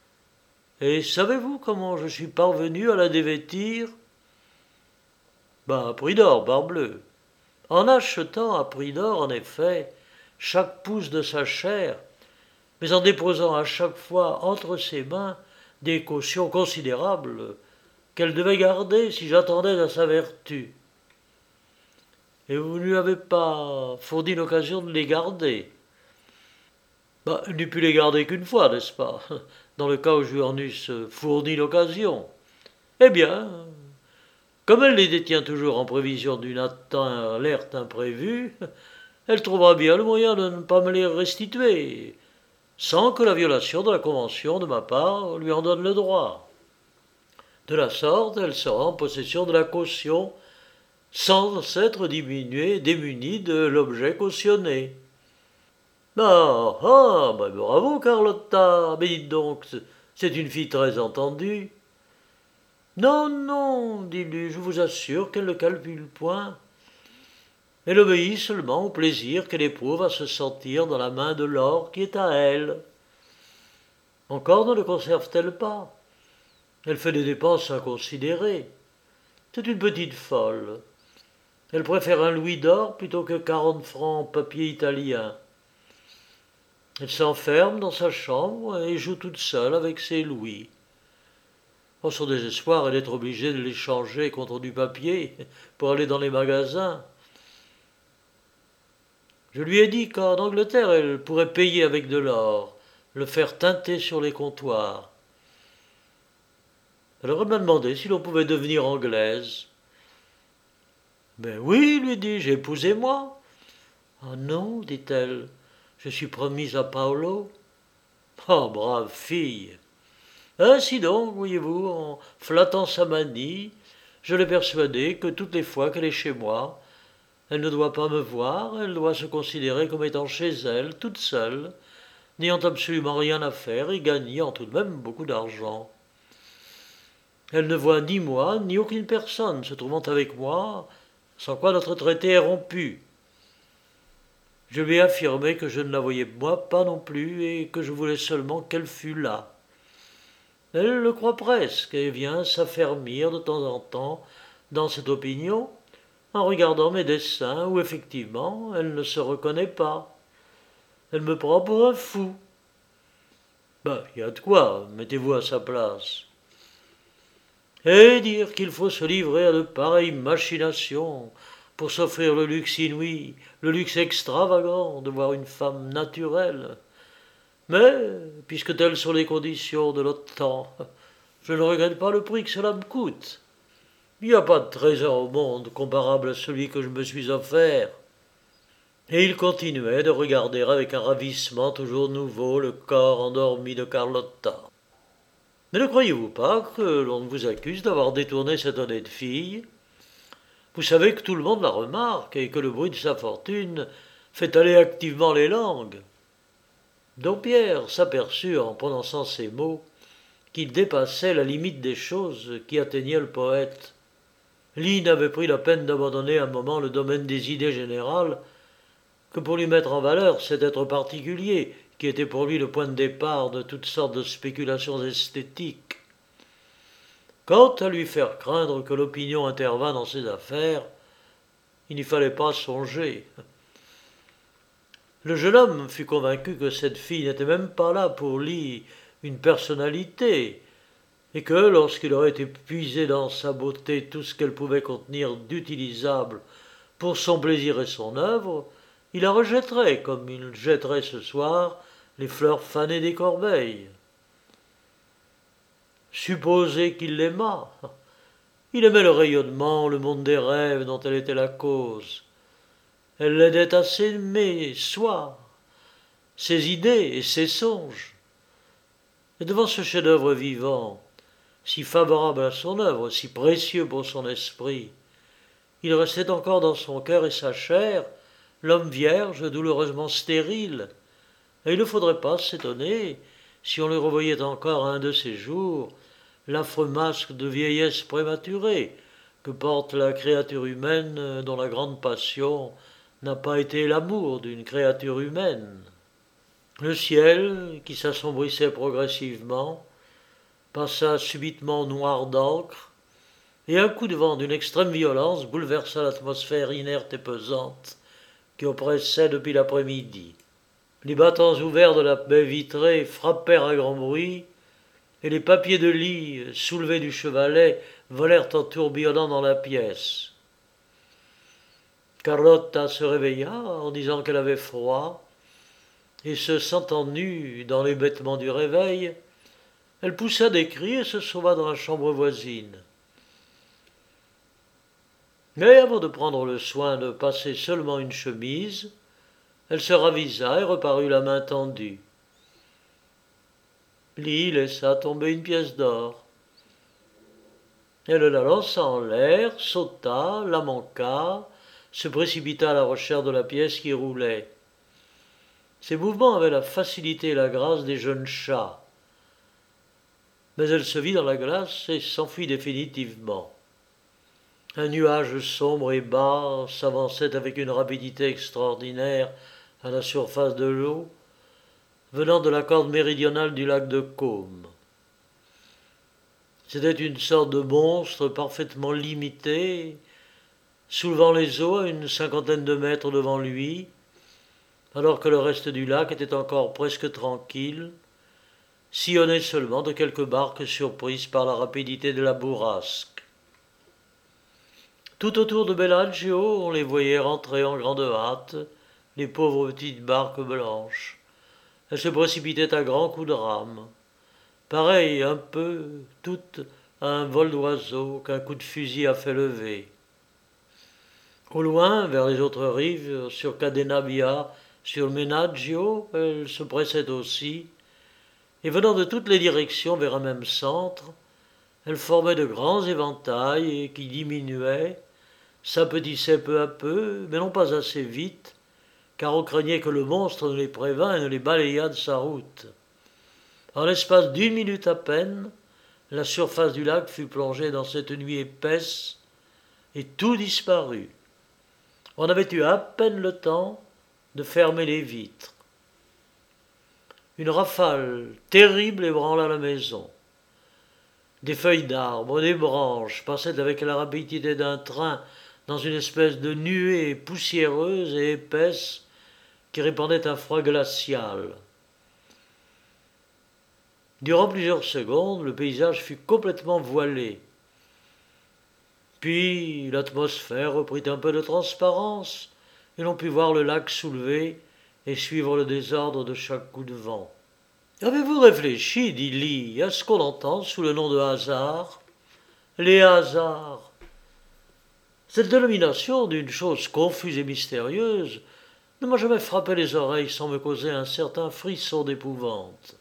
Et savez-vous comment je suis parvenu à la dévêtir? Ben, à prix d'or, parbleu. En achetant à prix d'or, en effet, chaque pouce de sa chair, mais en déposant à chaque fois entre ses mains des cautions considérables qu'elle devait garder si j'attendais à sa vertu. Et vous ne lui avez pas fourni l'occasion de les garder. Bah, elle n'eût pu les garder qu'une fois, n'est-ce pas, dans le cas où je lui en eusse fourni l'occasion. Eh bien, comme elle les détient toujours en prévision d'une alerte imprévue, elle trouvera bien le moyen de ne pas me les restituer, sans que la violation de la convention de ma part lui en donne le droit. De la sorte, elle sera en possession de la caution, sans être diminuée, démunie de l'objet cautionné. Ah, ah, ben bravo, Carlotta, mais dites donc, c'est une fille très entendue. Non, non, dis-lui, je vous assure qu'elle ne calcule point. Elle obéit seulement au plaisir qu'elle éprouve à se sentir dans la main de l'or qui est à elle. Encore ne le conserve-t-elle pas? Elle fait des dépenses inconsidérées. C'est une petite folle. Elle préfère un louis d'or plutôt que quarante francs en papier italien. Elle s'enferme dans sa chambre et joue toute seule avec ses louis. En son désespoir, elle est obligée de les changer contre du papier pour aller dans les magasins. Je lui ai dit qu'en Angleterre, elle pourrait payer avec de l'or, le faire teinter sur les comptoirs. Alors elle m'a demandé si l'on pouvait devenir anglaise. Ben oui, lui dis-je, épousez-moi. Ah non, dit-elle, je suis promise à Paolo. Oh, brave fille. Ainsi donc, voyez-vous, en flattant sa manie, je l'ai persuadée que toutes les fois qu'elle est chez moi, elle ne doit pas me voir, elle doit se considérer comme étant chez elle, toute seule, n'ayant absolument rien à faire et gagnant tout de même beaucoup d'argent. Elle ne voit ni moi, ni aucune personne se trouvant avec moi, sans quoi notre traité est rompu. Je lui ai affirmé que je ne la voyais moi pas non plus et que je voulais seulement qu'elle fût là. Elle le croit presque et vient s'affermir de temps en temps dans cette opinion en regardant mes dessins où effectivement elle ne se reconnaît pas. Elle me prend pour un fou. Ben, il y a de quoi, mettez-vous à sa place. Et dire qu'il faut se livrer à de pareilles machinations pour s'offrir le luxe inouï, le luxe extravagant de voir une femme naturelle. Mais, puisque telles sont les conditions de notre temps, je ne regrette pas le prix que cela me coûte. Il n'y a pas de trésor au monde comparable à celui que je me suis offert. Et il continuait de regarder avec un ravissement toujours nouveau le corps endormi de Carlotta. Mais ne croyez-vous pas que l'on vous accuse d'avoir détourné cette honnête fille? Vous savez que tout le monde la remarque et que le bruit de sa fortune fait aller activement les langues. Dompierre s'aperçut en prononçant ces mots qu'il dépassait la limite des choses qui atteignaient le poète. Lee n'avait pris la peine d'abandonner un moment le domaine des idées générales que pour lui mettre en valeur cet être particulier qui était pour lui le point de départ de toutes sortes de spéculations esthétiques. Quant à lui faire craindre que l'opinion intervînt dans ses affaires, il n'y fallait pas songer. Le jeune homme fut convaincu que cette fille n'était même pas là pour lui une personnalité, et que lorsqu'il aurait épuisé dans sa beauté tout ce qu'elle pouvait contenir d'utilisable pour son plaisir et son œuvre, il la rejetterait comme il jetterait ce soir les fleurs fanées des corbeilles. Supposer qu'il l'aimât. Il aimait le rayonnement, le monde des rêves dont elle était la cause. Elle l'aidait à s'aimer soi, ses idées et ses songes. Et devant ce chef-d'œuvre vivant, si favorable à son œuvre, si précieux pour son esprit, il restait encore dans son cœur et sa chair l'homme vierge douloureusement stérile, et il ne faudrait pas s'étonner si on lui revoyait encore un de ces jours l'affreux masque de vieillesse prématurée que porte la créature humaine dont la grande passion n'a pas été l'amour d'une créature humaine. Le ciel, qui s'assombrissait progressivement, passa subitement noir d'encre, et un coup de vent d'une extrême violence bouleversa l'atmosphère inerte et pesante qui oppressait depuis l'après-midi. Les battants ouverts de la baie vitrée frappèrent à grand bruit, et les papiers de lit soulevés du chevalet volèrent en tourbillonnant dans la pièce. Carlotta se réveilla en disant qu'elle avait froid, et se sentant nue dans l'hébétement du réveil, elle poussa des cris et se sauva dans la chambre voisine. Mais avant de prendre le soin de passer seulement une chemise, elle se ravisa et reparut la main tendue. Lee laissa tomber une pièce d'or. Elle la lança en l'air, sauta, la manqua, se précipita à la recherche de la pièce qui roulait. Ses mouvements avaient la facilité et la grâce des jeunes chats. Mais elle se vit dans la glace et s'enfuit définitivement. Un nuage sombre et bas s'avançait avec une rapidité extraordinaire à la surface de l'eau, venant de la corde méridionale du lac de Caume. C'était une sorte de monstre parfaitement limité, soulevant les eaux à une cinquantaine de mètres devant lui, alors que le reste du lac était encore presque tranquille, sillonné seulement de quelques barques surprises par la rapidité de la bourrasque. Tout autour de Bellagio, on les voyait rentrer en grande hâte, les pauvres petites barques blanches. Elles se précipitaient à grands coups de rame, pareilles un peu toutes à un vol d'oiseau qu'un coup de fusil a fait lever. Au loin, vers les autres rives, sur Cadenabia, sur Menaggio, elles se pressaient aussi, et venant de toutes les directions vers un même centre, elles formaient de grands éventails qui diminuaient, s'apetissaient peu à peu, mais non pas assez vite, car on craignait que le monstre ne les prévînt et ne les balayât de sa route. En l'espace d'une minute à peine, la surface du lac fut plongée dans cette nuit épaisse, et tout disparut. On avait eu à peine le temps de fermer les vitres. Une rafale terrible ébranla la maison. Des feuilles d'arbres, des branches passaient avec la rapidité d'un train dans une espèce de nuée poussiéreuse et épaisse qui répandait un froid glacial. Durant plusieurs secondes, le paysage fut complètement voilé. Puis l'atmosphère reprit un peu de transparence, et l'on put voir le lac soulevé et suivre le désordre de chaque coup de vent. Avez-vous réfléchi, dit Lee, à ce qu'on entend sous le nom de hasard? Les hasards. Cette dénomination d'une chose confuse et mystérieuse ne m'a jamais frappé les oreilles sans me causer un certain frisson d'épouvante.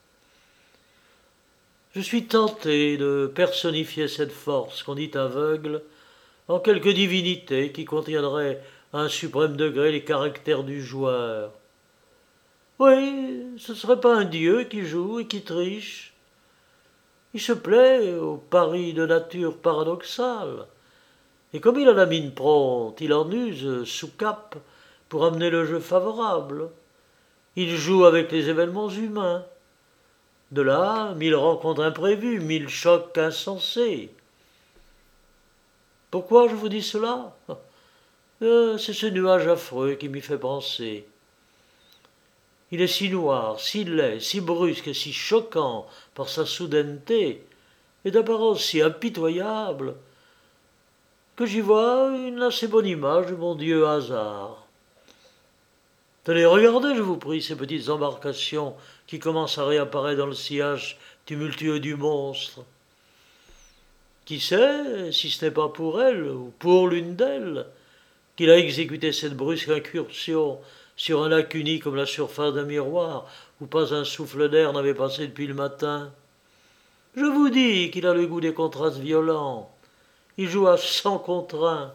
Je suis tenté de personnifier cette force qu'on dit aveugle en quelque divinité qui contiendrait à un suprême degré les caractères du joueur. Oui, ce ne serait pas un dieu qui joue et qui triche. Il se plaît au pari de nature paradoxale, et comme il a la mine prompte, il en use sous cape pour amener le jeu favorable. Il joue avec les événements humains. De là, mille rencontres imprévues, mille chocs insensés. Pourquoi je vous dis cela? euh, C'est ce nuage affreux qui m'y fait penser. Il est si noir, si laid, si brusque et si choquant par sa soudaineté, et d'apparence si impitoyable, que j'y vois une assez bonne image de mon Dieu hasard. Tenez, regardez, je vous prie, ces petites embarcations qui commencent à réapparaître dans le sillage tumultueux du monstre. Qui sait, si ce n'est pas pour elle, ou pour l'une d'elles, qu'il a exécuté cette brusque incursion sur un lac uni comme la surface d'un miroir, où pas un souffle d'air n'avait passé depuis le matin. Je vous dis qu'il a le goût des contrastes violents. Il joue à cent contre un.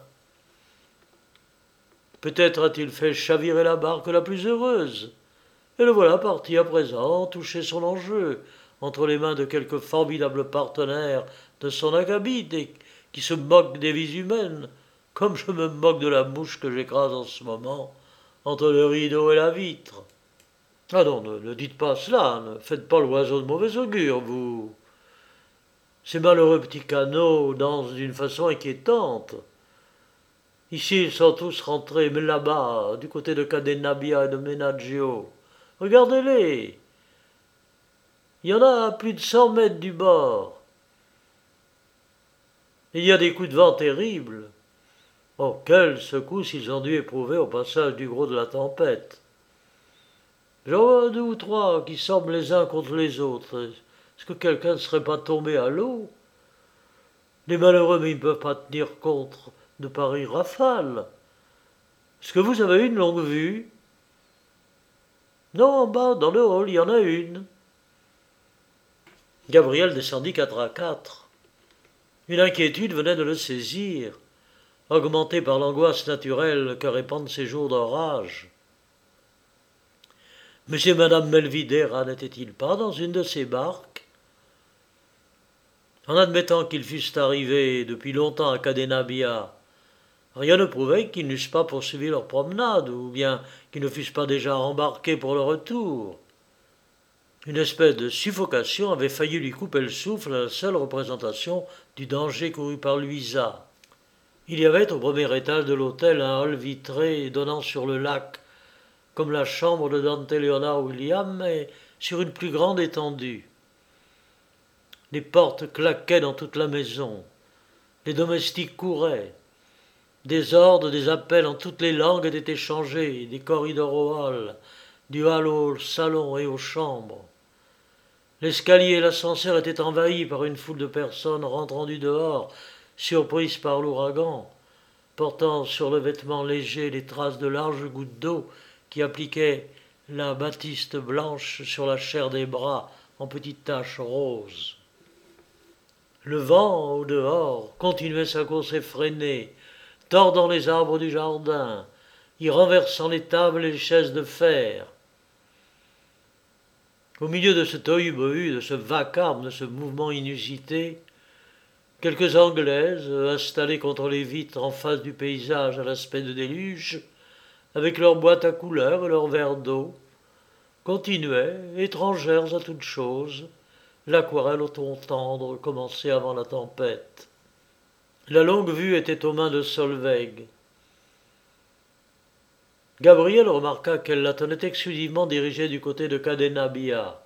Peut-être a-t-il fait chavirer la barque la plus heureuse. Et le voilà parti à présent, toucher son enjeu, entre les mains de quelque formidable partenaire de son acabit, et qui se moque des vies humaines, comme je me moque de la mouche que j'écrase en ce moment, entre le rideau et la vitre. Ah non, ne, ne dites pas cela, ne faites pas l'oiseau de mauvais augure, vous. Ces malheureux petits canots dansent d'une façon inquiétante. Ici, ils sont tous rentrés, mais là-bas, du côté de Cadenabia et de Menaggio. Regardez-les. Il y en a à plus de cent mètres du bord. Il y a des coups de vent terribles. Oh, quelle secousse ils ont dû éprouver au passage du gros de la tempête. J'en vois deux ou trois qui semblent les uns contre les autres. Est-ce que quelqu'un ne serait pas tombé à l'eau? Les malheureux, mais ils ne peuvent pas tenir compte de pareilles rafales. Est-ce que vous avez une longue vue? Non, en bas, dans le hall, il y en a une. Gabriel descendit quatre à quatre. Une inquiétude venait de le saisir, augmentée par l'angoisse naturelle que répandent ces jours d'orage. Monsieur et madame Melvidera n'étaient-ils pas dans une de ces barques? En admettant qu'ils fussent arrivés depuis longtemps à Cadenabia, rien ne prouvait qu'ils n'eussent pas poursuivi leur promenade, ou bien qu'ils ne fussent pas déjà embarqués pour le retour. Une espèce de suffocation avait failli lui couper le souffle à la seule représentation du danger couru par Louisa. Il y avait au premier étage de l'hôtel un hall vitré donnant sur le lac, comme la chambre de Dante Leonard William, mais sur une plus grande étendue. Les portes claquaient dans toute la maison. Les domestiques couraient. Des ordres, des appels en toutes les langues étaient échangés, des corridors au hall, du hall au salon et aux chambres. L'escalier et l'ascenseur étaient envahis par une foule de personnes rentrant du dehors, surprises par l'ouragan, portant sur le vêtement léger les traces de larges gouttes d'eau qui appliquaient la batiste blanche sur la chair des bras en petites taches roses. Le vent, au dehors, continuait sa course effrénée, tordant les arbres du jardin, y renversant les tables et les chaises de fer. Au milieu de ce tohu-bohu, de ce vacarme, de ce mouvement inusité, quelques Anglaises, installées contre les vitres en face du paysage à l'aspect de déluge, avec leurs boîtes à couleurs et leurs verres d'eau, continuaient, étrangères à toute chose, l'aquarelle au ton tendre commencée avant la tempête. La longue vue était aux mains de Solveig. Gabriel remarqua qu'elle la tenait exclusivement dirigée du côté de Cadenabia.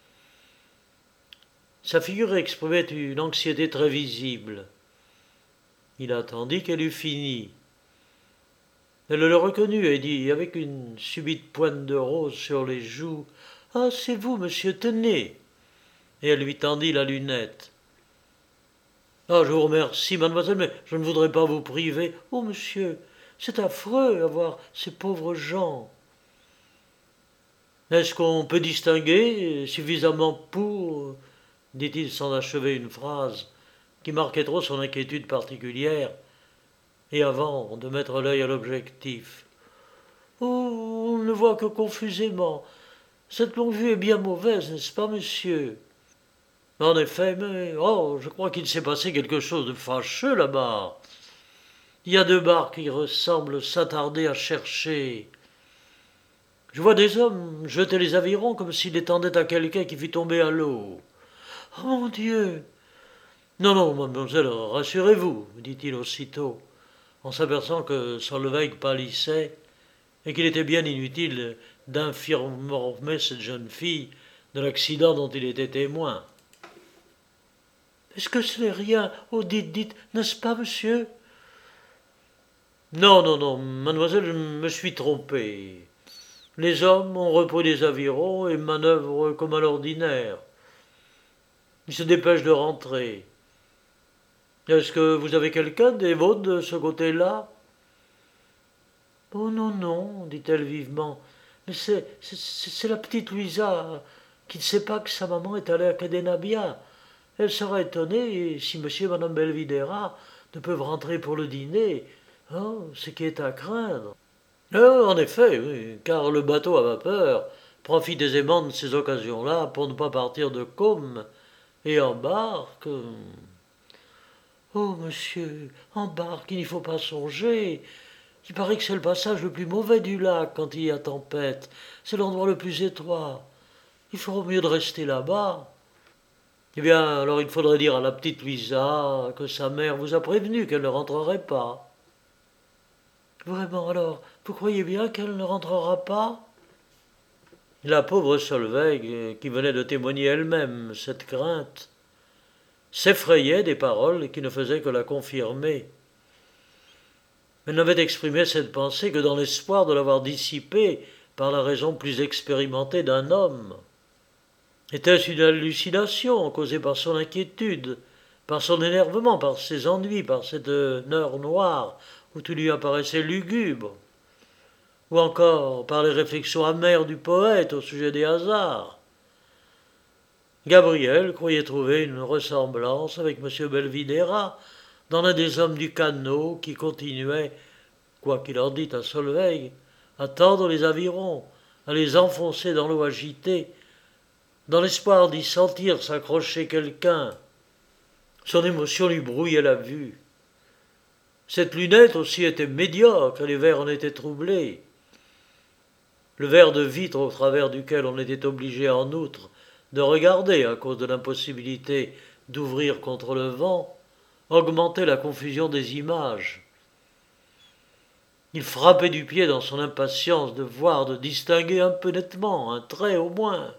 Sa figure exprimait une anxiété très visible. Il attendit qu'elle eût fini. Elle le reconnut et dit, avec une subite pointe de rose sur les joues, « Ah, c'est vous, monsieur, tenez !» Et elle lui tendit la lunette. « Ah, je vous remercie, mademoiselle, mais je ne voudrais pas vous priver. »« Oh, monsieur, c'est affreux à voir ces pauvres gens. » « Est-ce qu'on peut distinguer suffisamment pour... » dit-il sans achever une phrase qui marquait trop son inquiétude particulière, et avant de mettre l'œil à l'objectif. « Oh, on ne voit que confusément. Cette longue vue est bien mauvaise, n'est-ce pas, monsieur ? » « En effet, mais oh, je crois qu'il s'est passé quelque chose de fâcheux là-bas. Il y a deux barques qui ressemblent s'attarder à chercher. Je vois des hommes jeter les avirons comme s'ils les tendaient à quelqu'un qui fût tombé à l'eau. Oh mon Dieu ! Non, non, mademoiselle, rassurez-vous, dit-il aussitôt, en s'apercevant que Solveig pâlissait et qu'il était bien inutile d'informer cette jeune fille de l'accident dont il était témoin. « Est-ce que ce n'est rien? Oh, dites, dites, n'est-ce pas, monsieur ?»« Non, non, non, mademoiselle, je me suis trompé. Les hommes ont repris les avirons et manœuvrent comme à l'ordinaire. Ils se dépêchent de rentrer. Est-ce que vous avez quelqu'un des vôtres de ce côté-là ?»« Oh non, non, dit-elle vivement, mais c'est, c'est, c'est la petite Louisa qui ne sait pas que sa maman est allée à Cadenabia. Elle sera étonnée si monsieur et madame Belvidera ne peuvent rentrer pour le dîner. Oh, ce qui est à craindre. » Oh, en effet, oui, car le bateau à vapeur profite aisément de ces occasions-là pour ne pas partir de Côme et embarque. Oh, monsieur, embarque, il n'y faut pas songer. Il paraît que c'est le passage le plus mauvais du lac quand il y a tempête. C'est l'endroit le plus étroit. Il ferait mieux de rester là-bas. Eh bien, alors il faudrait dire à la petite Louisa que sa mère vous a prévenu qu'elle ne rentrerait pas. Vraiment, alors, vous croyez bien qu'elle ne rentrera pas ? La pauvre Solveig, qui venait de témoigner elle-même cette crainte, s'effrayait des paroles qui ne faisaient que la confirmer. Elle n'avait exprimé cette pensée que dans l'espoir de l'avoir dissipée par la raison plus expérimentée d'un homme. Était-ce une hallucination causée par son inquiétude, par son énervement, par ses ennuis, par cette heure noire où tout lui apparaissait lugubre, ou encore par les réflexions amères du poète au sujet des hasards? Gabriel croyait trouver une ressemblance avec M. Belvidera dans l'un des hommes du canot qui continuait, quoi qu'il en dît à Solveig, à tendre les avirons, à les enfoncer dans l'eau agitée, dans l'espoir d'y sentir s'accrocher quelqu'un. Son émotion lui brouillait la vue. Cette lunette aussi était médiocre et les verres en étaient troublés. Le verre de vitre au travers duquel on était obligé en outre de regarder à cause de l'impossibilité d'ouvrir contre le vent augmentait la confusion des images. Il frappait du pied dans son impatience de voir, de distinguer un peu nettement, un trait au moins.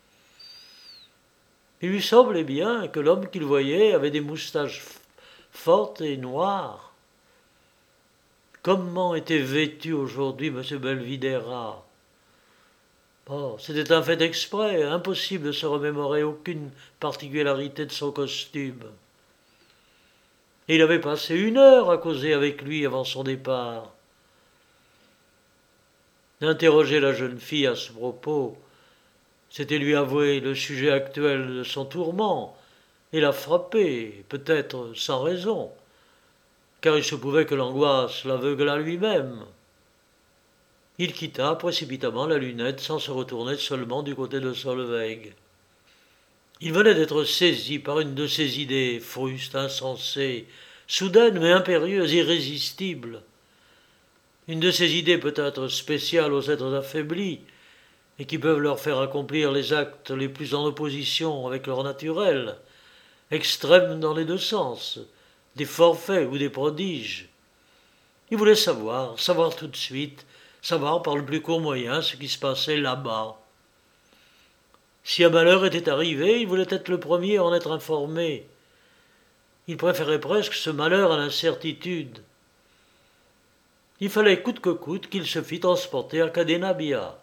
Il lui semblait bien que l'homme qu'il voyait avait des moustaches fortes et noires. Comment était vêtu aujourd'hui M. Belvidera? Oh, c'était un fait exprès, impossible de se remémorer aucune particularité de son costume. Et il avait passé une heure à causer avec lui avant son départ. D'interroger la jeune fille à ce propos, c'était lui avouer le sujet actuel de son tourment, et la frapper, peut-être sans raison, car il se pouvait que l'angoisse l'aveuglât lui-même. Il quitta précipitamment la lunette sans se retourner seulement du côté de Solveig. Il venait d'être saisi par une de ces idées frustes, insensées, soudaines mais impérieuses, irrésistibles. Une de ces idées peut-être spéciales aux êtres affaiblis, et qui peuvent leur faire accomplir les actes les plus en opposition avec leur naturel, extrêmes dans les deux sens, des forfaits ou des prodiges. Il voulait savoir, savoir tout de suite, savoir par le plus court moyen ce qui se passait là-bas. Si un malheur était arrivé, il voulait être le premier à en être informé. Il préférait presque ce malheur à l'incertitude. Il fallait coûte que coûte qu'il se fît transporter à Cadenabia.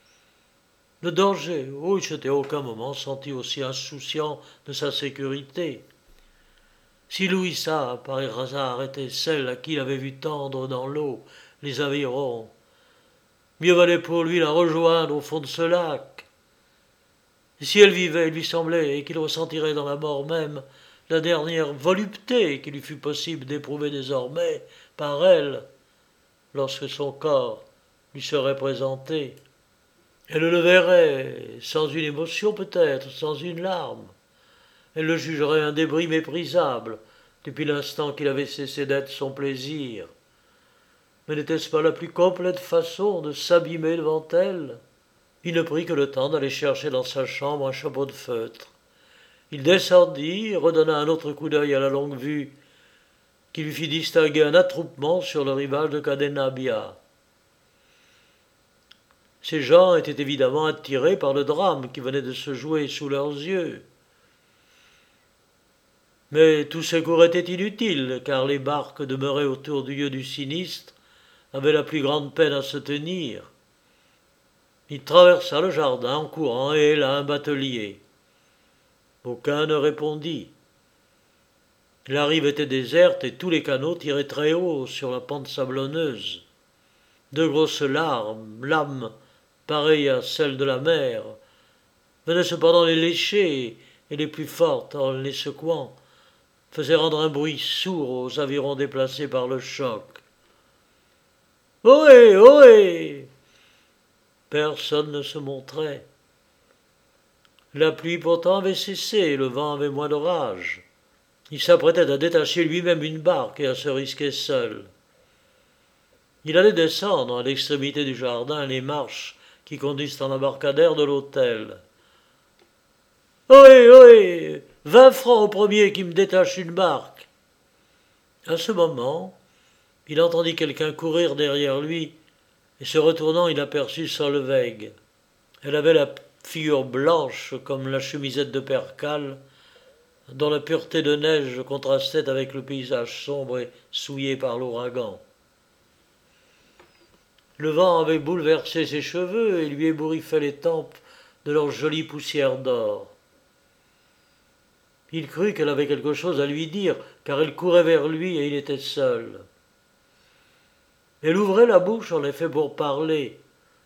Le danger, oh, il s'était à aucun moment senti aussi insouciant de sa sécurité. Si Louisa, par hasard, était celle à qui il avait vu tendre dans l'eau les avirons, mieux valait pour lui la rejoindre au fond de ce lac. Et si elle vivait, il lui semblait, et qu'il ressentirait dans la mort même la dernière volupté qu'il lui fût possible d'éprouver désormais par elle, lorsque son corps lui serait présenté. Elle le verrait, sans une émotion peut-être, sans une larme. Elle le jugerait un débris méprisable, depuis l'instant qu'il avait cessé d'être son plaisir. Mais n'était-ce pas la plus complète façon de s'abîmer devant elle? Il ne prit que le temps d'aller chercher dans sa chambre un chapeau de feutre. Il descendit, redonna un autre coup d'œil à la longue-vue, qui lui fit distinguer un attroupement sur le rivage de Cadenabia. Ces gens étaient évidemment attirés par le drame qui venait de se jouer sous leurs yeux. Mais tout secours était inutile, car les barques demeurées autour du lieu du sinistre avaient la plus grande peine à se tenir. Il traversa le jardin en courant et héla un batelier. Aucun ne répondit. La rive était déserte et tous les canaux tiraient très haut sur la pente sablonneuse. De grosses larmes, lames, pareilles à celles de la mer, venaient cependant les lécher et les plus fortes, en les secouant, faisaient rendre un bruit sourd aux avirons déplacés par le choc. Ohé, ohé! Personne ne se montrait. La pluie pourtant avait cessé et le vent avait moins de rage. Il s'apprêtait à détacher lui-même une barque et à se risquer seul. Il allait descendre à l'extrémité du jardin les marches qui conduisent en embarcadère de l'hôtel. Ohé, ohé! Vingt francs au premier qui me détache une barque. À ce moment, il entendit quelqu'un courir derrière lui, et se retournant, il aperçut Solveig. Elle avait la figure blanche comme la chemisette de percale, dont la pureté de neige contrastait avec le paysage sombre et souillé par l'ouragan. Le vent avait bouleversé ses cheveux et lui ébouriffait les tempes de leur jolie poussière d'or. Il crut qu'elle avait quelque chose à lui dire, car elle courait vers lui et il était seul. Elle ouvrait la bouche en effet pour parler,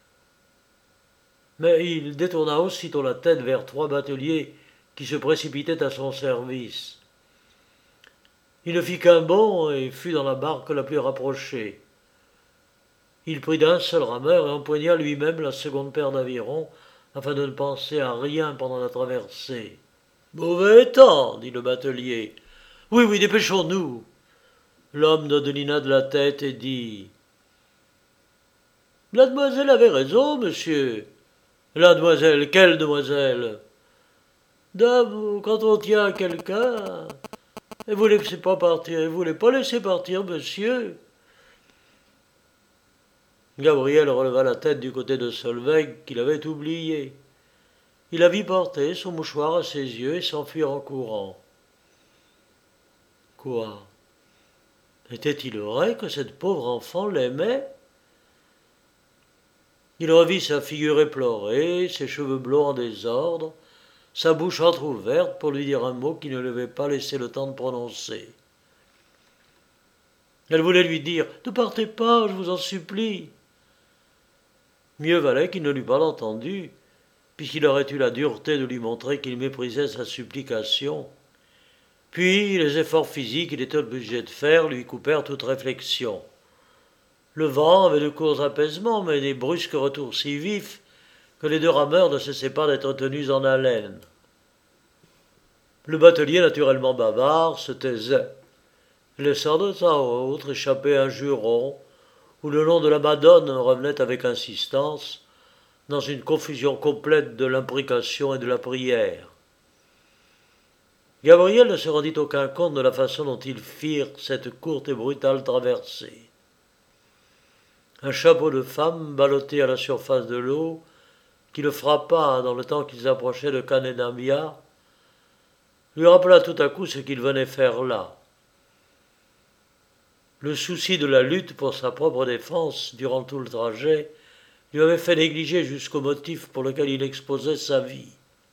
mais il détourna aussitôt la tête vers trois bateliers qui se précipitaient à son service. Il ne fit qu'un bond et fut dans la barque la plus rapprochée. Il prit d'un seul rameur et empoigna lui-même la seconde paire d'avirons, afin de ne penser à rien pendant la traversée. « Mauvais temps, dit le batelier. Oui, oui, dépêchons-nous. L'homme dodelina de la tête et dit « La demoiselle avait raison, monsieur. La demoiselle, quelle demoiselle? Dame, quand on tient à quelqu'un, et vous ne laissez pas partir, et vous ne voulez pas laisser partir, monsieur. Gabriel releva la tête du côté de Solveig qu'il avait oublié. Il la vit porter son mouchoir à ses yeux et s'enfuir en courant. Quoi? Était-il vrai que cette pauvre enfant l'aimait? Il revit sa figure éplorée, ses cheveux blonds en désordre, sa bouche entr'ouverte pour lui dire un mot qu'il ne lui avait pas laissé le temps de prononcer. Elle voulait lui dire « Ne partez pas, je vous en supplie ». Mieux valait qu'il ne l'eût pas entendu, puisqu'il aurait eu la dureté de lui montrer qu'il méprisait sa supplication. Puis les efforts physiques qu'il était obligé de faire lui coupèrent toute réflexion. Le vent avait de courts apaisements, mais des brusques retours si vifs que les deux rameurs ne cessaient pas d'être tenus en haleine. Le batelier, naturellement bavard, se taisait, laissant de temps à autre échapper un juron, où le nom de la Madone revenait avec insistance, dans une confusion complète de l'imprécation et de la prière. Gabriel ne se rendit aucun compte de la façon dont ils firent cette courte et brutale traversée. Un chapeau de femme ballotté à la surface de l'eau, qui le frappa dans le temps qu'ils approchaient de Canenamia, lui rappela tout à coup ce qu'il venait faire là. Le souci de la lutte pour sa propre défense durant tout le trajet lui avait fait négliger jusqu'au motif pour lequel il exposait sa vie.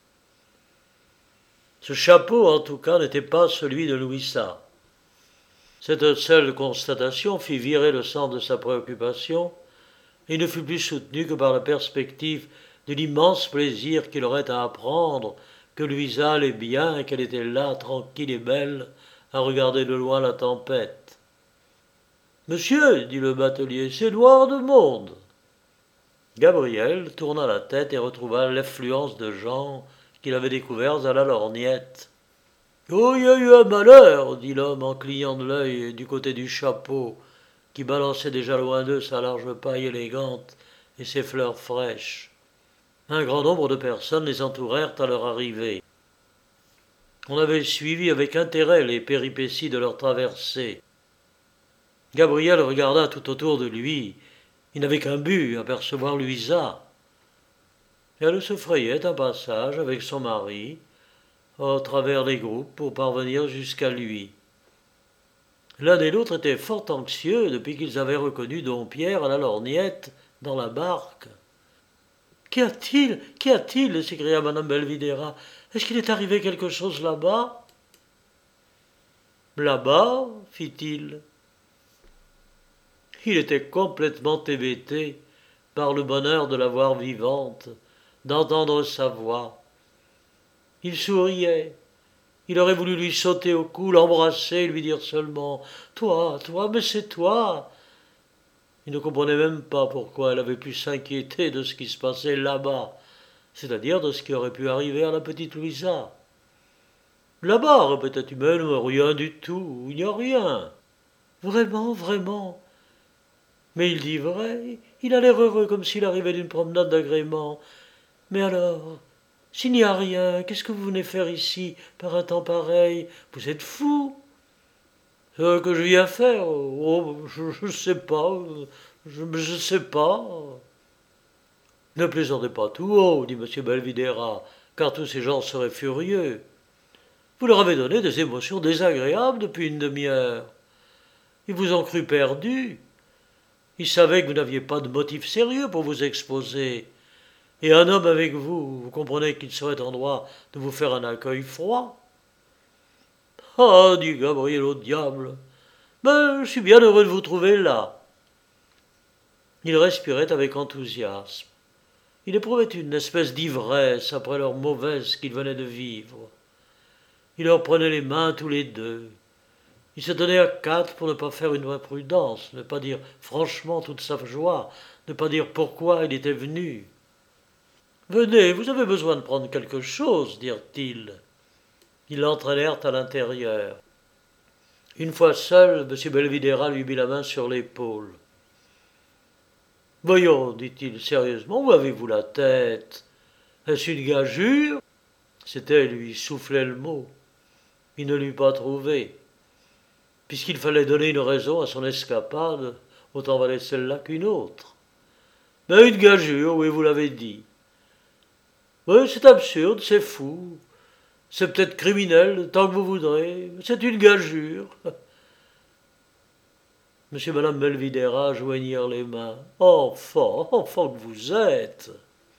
Ce chapeau, en tout cas, n'était pas celui de Louisa. Cette seule constatation fit virer le centre de sa préoccupation et ne fut plus soutenue que par la perspective de l'immense plaisir qu'il aurait à apprendre que Louisa allait bien et qu'elle était là, tranquille et belle, à regarder de loin la tempête. « Monsieur, dit le batelier, c'est noir de monde. » Gabriel tourna la tête et retrouva l'affluence de gens qu'il avait découverts à la lorgnette. « Oh, il y a eu un malheur, dit l'homme en clignant de l'œil du côté du chapeau, qui balançait déjà loin d'eux sa large paille élégante et ses fleurs fraîches. Un grand nombre de personnes les entourèrent à leur arrivée. On avait suivi avec intérêt les péripéties de leur traversée. Gabriel regarda tout autour de lui. Il n'avait qu'un but, apercevoir Louisa. Elle se frayait un passage avec son mari, au travers des groupes, pour parvenir jusqu'à lui. L'un et l'autre étaient fort anxieux depuis qu'ils avaient reconnu Don Pierre à la lorgnette, dans la barque. « Qu'y a-t-il? Qu'y a-t-il » s'écria madame Belvidéra. « Est-ce qu'il est arrivé quelque chose là-bas ?»« Là-bas » fit-il. Il était complètement hébété par le bonheur de la voir vivante, d'entendre sa voix. Il souriait. Il aurait voulu lui sauter au cou, l'embrasser, lui dire seulement « Toi, toi, mais c'est toi !» Il ne comprenait même pas pourquoi elle avait pu s'inquiéter de ce qui se passait là-bas, c'est-à-dire de ce qui aurait pu arriver à la petite Louisa. « Là-bas, répétait-il, mais rien du tout, il n'y a rien. »« Vraiment, vraiment. Mais il dit vrai, il a l'air heureux comme s'il arrivait d'une promenade d'agrément. Mais alors, s'il n'y a rien, qu'est-ce que vous venez faire ici, par un temps pareil? Vous êtes fou. » « Ce que je viens faire? Oh, je ne sais pas, je ne sais pas. »« Ne plaisantez pas tout haut, dit M. Belvidéra, car tous ces gens seraient furieux. Vous leur avez donné des émotions désagréables depuis une demi-heure. Ils vous ont cru perdu. Ils savaient que vous n'aviez pas de motif sérieux pour vous exposer. Et un homme avec vous, vous comprenez qu'il serait en droit de vous faire un accueil froid. »« Ah, dit Gabriel au diable, mais je suis bien heureux de vous trouver là. » Il respirait avec enthousiasme. Il éprouvait une espèce d'ivresse après leur mauvaise qu'ils venaient de vivre. Il leur prenait les mains tous les deux. Il se tenait à quatre pour ne pas faire une imprudence, ne pas dire franchement toute sa joie, ne pas dire pourquoi il était venu. « Venez, vous avez besoin de prendre quelque chose, dirent-ils. Ils l'entraînèrent à l'intérieur. Une fois seul, M. Belvidéra lui mit la main sur l'épaule. « Voyons, dit-il sérieusement, où avez-vous la tête? Est-ce une gageure ?» C'était lui souffler le mot. Il ne l'eût pas trouvé. Puisqu'il fallait donner une raison à son escapade, autant valait celle-là qu'une autre. Ben une gageure, oui, vous l'avez dit. Oui, c'est absurde, c'est fou. C'est peut-être criminel, tant que vous voudrez. C'est une gageure. Monsieur et Madame Belvidéra joignirent les mains. Enfant, enfant que vous êtes.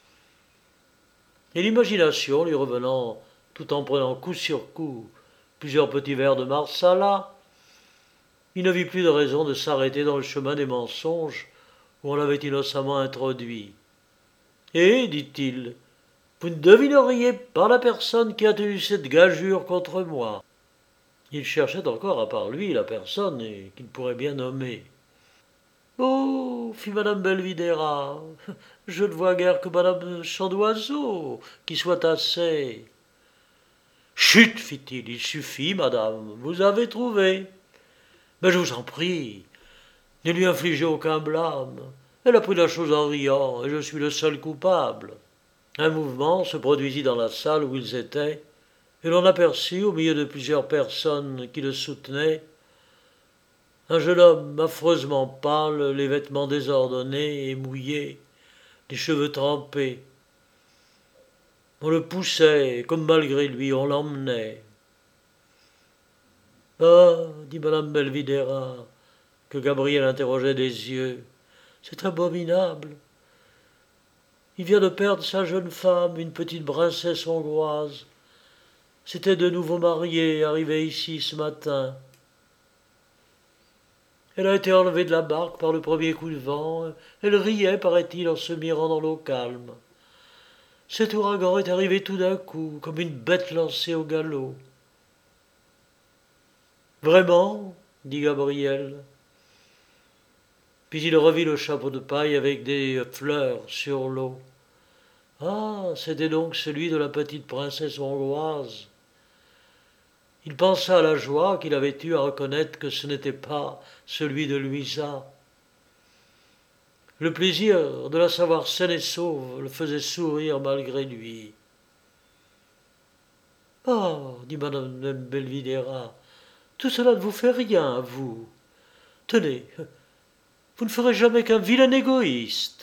Et l'imagination lui revenant, tout en prenant coup sur coup plusieurs petits verres de marsala, il ne vit plus de raison de s'arrêter dans le chemin des mensonges où on l'avait innocemment introduit. Et, dit-il, vous ne devineriez pas la personne qui a tenu cette gageure contre moi. Il cherchait encore à part lui la personne qu'il pourrait bien nommer. Oh, fit madame Belvidéra, je ne vois guère que madame Chandoiseau qui soit assez. Chut, fit-il, il suffit, madame, vous avez trouvé. Mais je vous en prie, ne lui infligez aucun blâme. Elle a pris la chose en riant, et je suis le seul coupable. Un mouvement se produisit dans la salle où ils étaient, et l'on aperçut, au milieu de plusieurs personnes qui le soutenaient, un jeune homme affreusement pâle, les vêtements désordonnés et mouillés, les cheveux trempés. On le poussait, comme malgré lui, on l'emmenait. « Ah, dit madame Belvidéra, que Gabriel interrogeait des yeux, c'est abominable. Il vient de perdre sa jeune femme, une petite princesse hongroise. C'était de nouveau mariée, arrivée ici ce matin. Elle a été enlevée de la barque par le premier coup de vent. Elle riait, paraît-il, en se mirant dans l'eau calme. Cet ouragan est arrivé tout d'un coup, comme une bête lancée au galop. »« Vraiment ?» dit Gabriel. Puis il revit le chapeau de paille avec des fleurs sur l'eau. Ah, c'était donc celui de la petite princesse hongroise. Il pensa à la joie qu'il avait eue à reconnaître que ce n'était pas celui de Louisa. Le plaisir de la savoir saine et sauve le faisait sourire malgré lui. « Ah, dit madame Belvidéra, tout cela ne vous fait rien à vous. Tenez, vous ne ferez jamais qu'un vilain égoïste.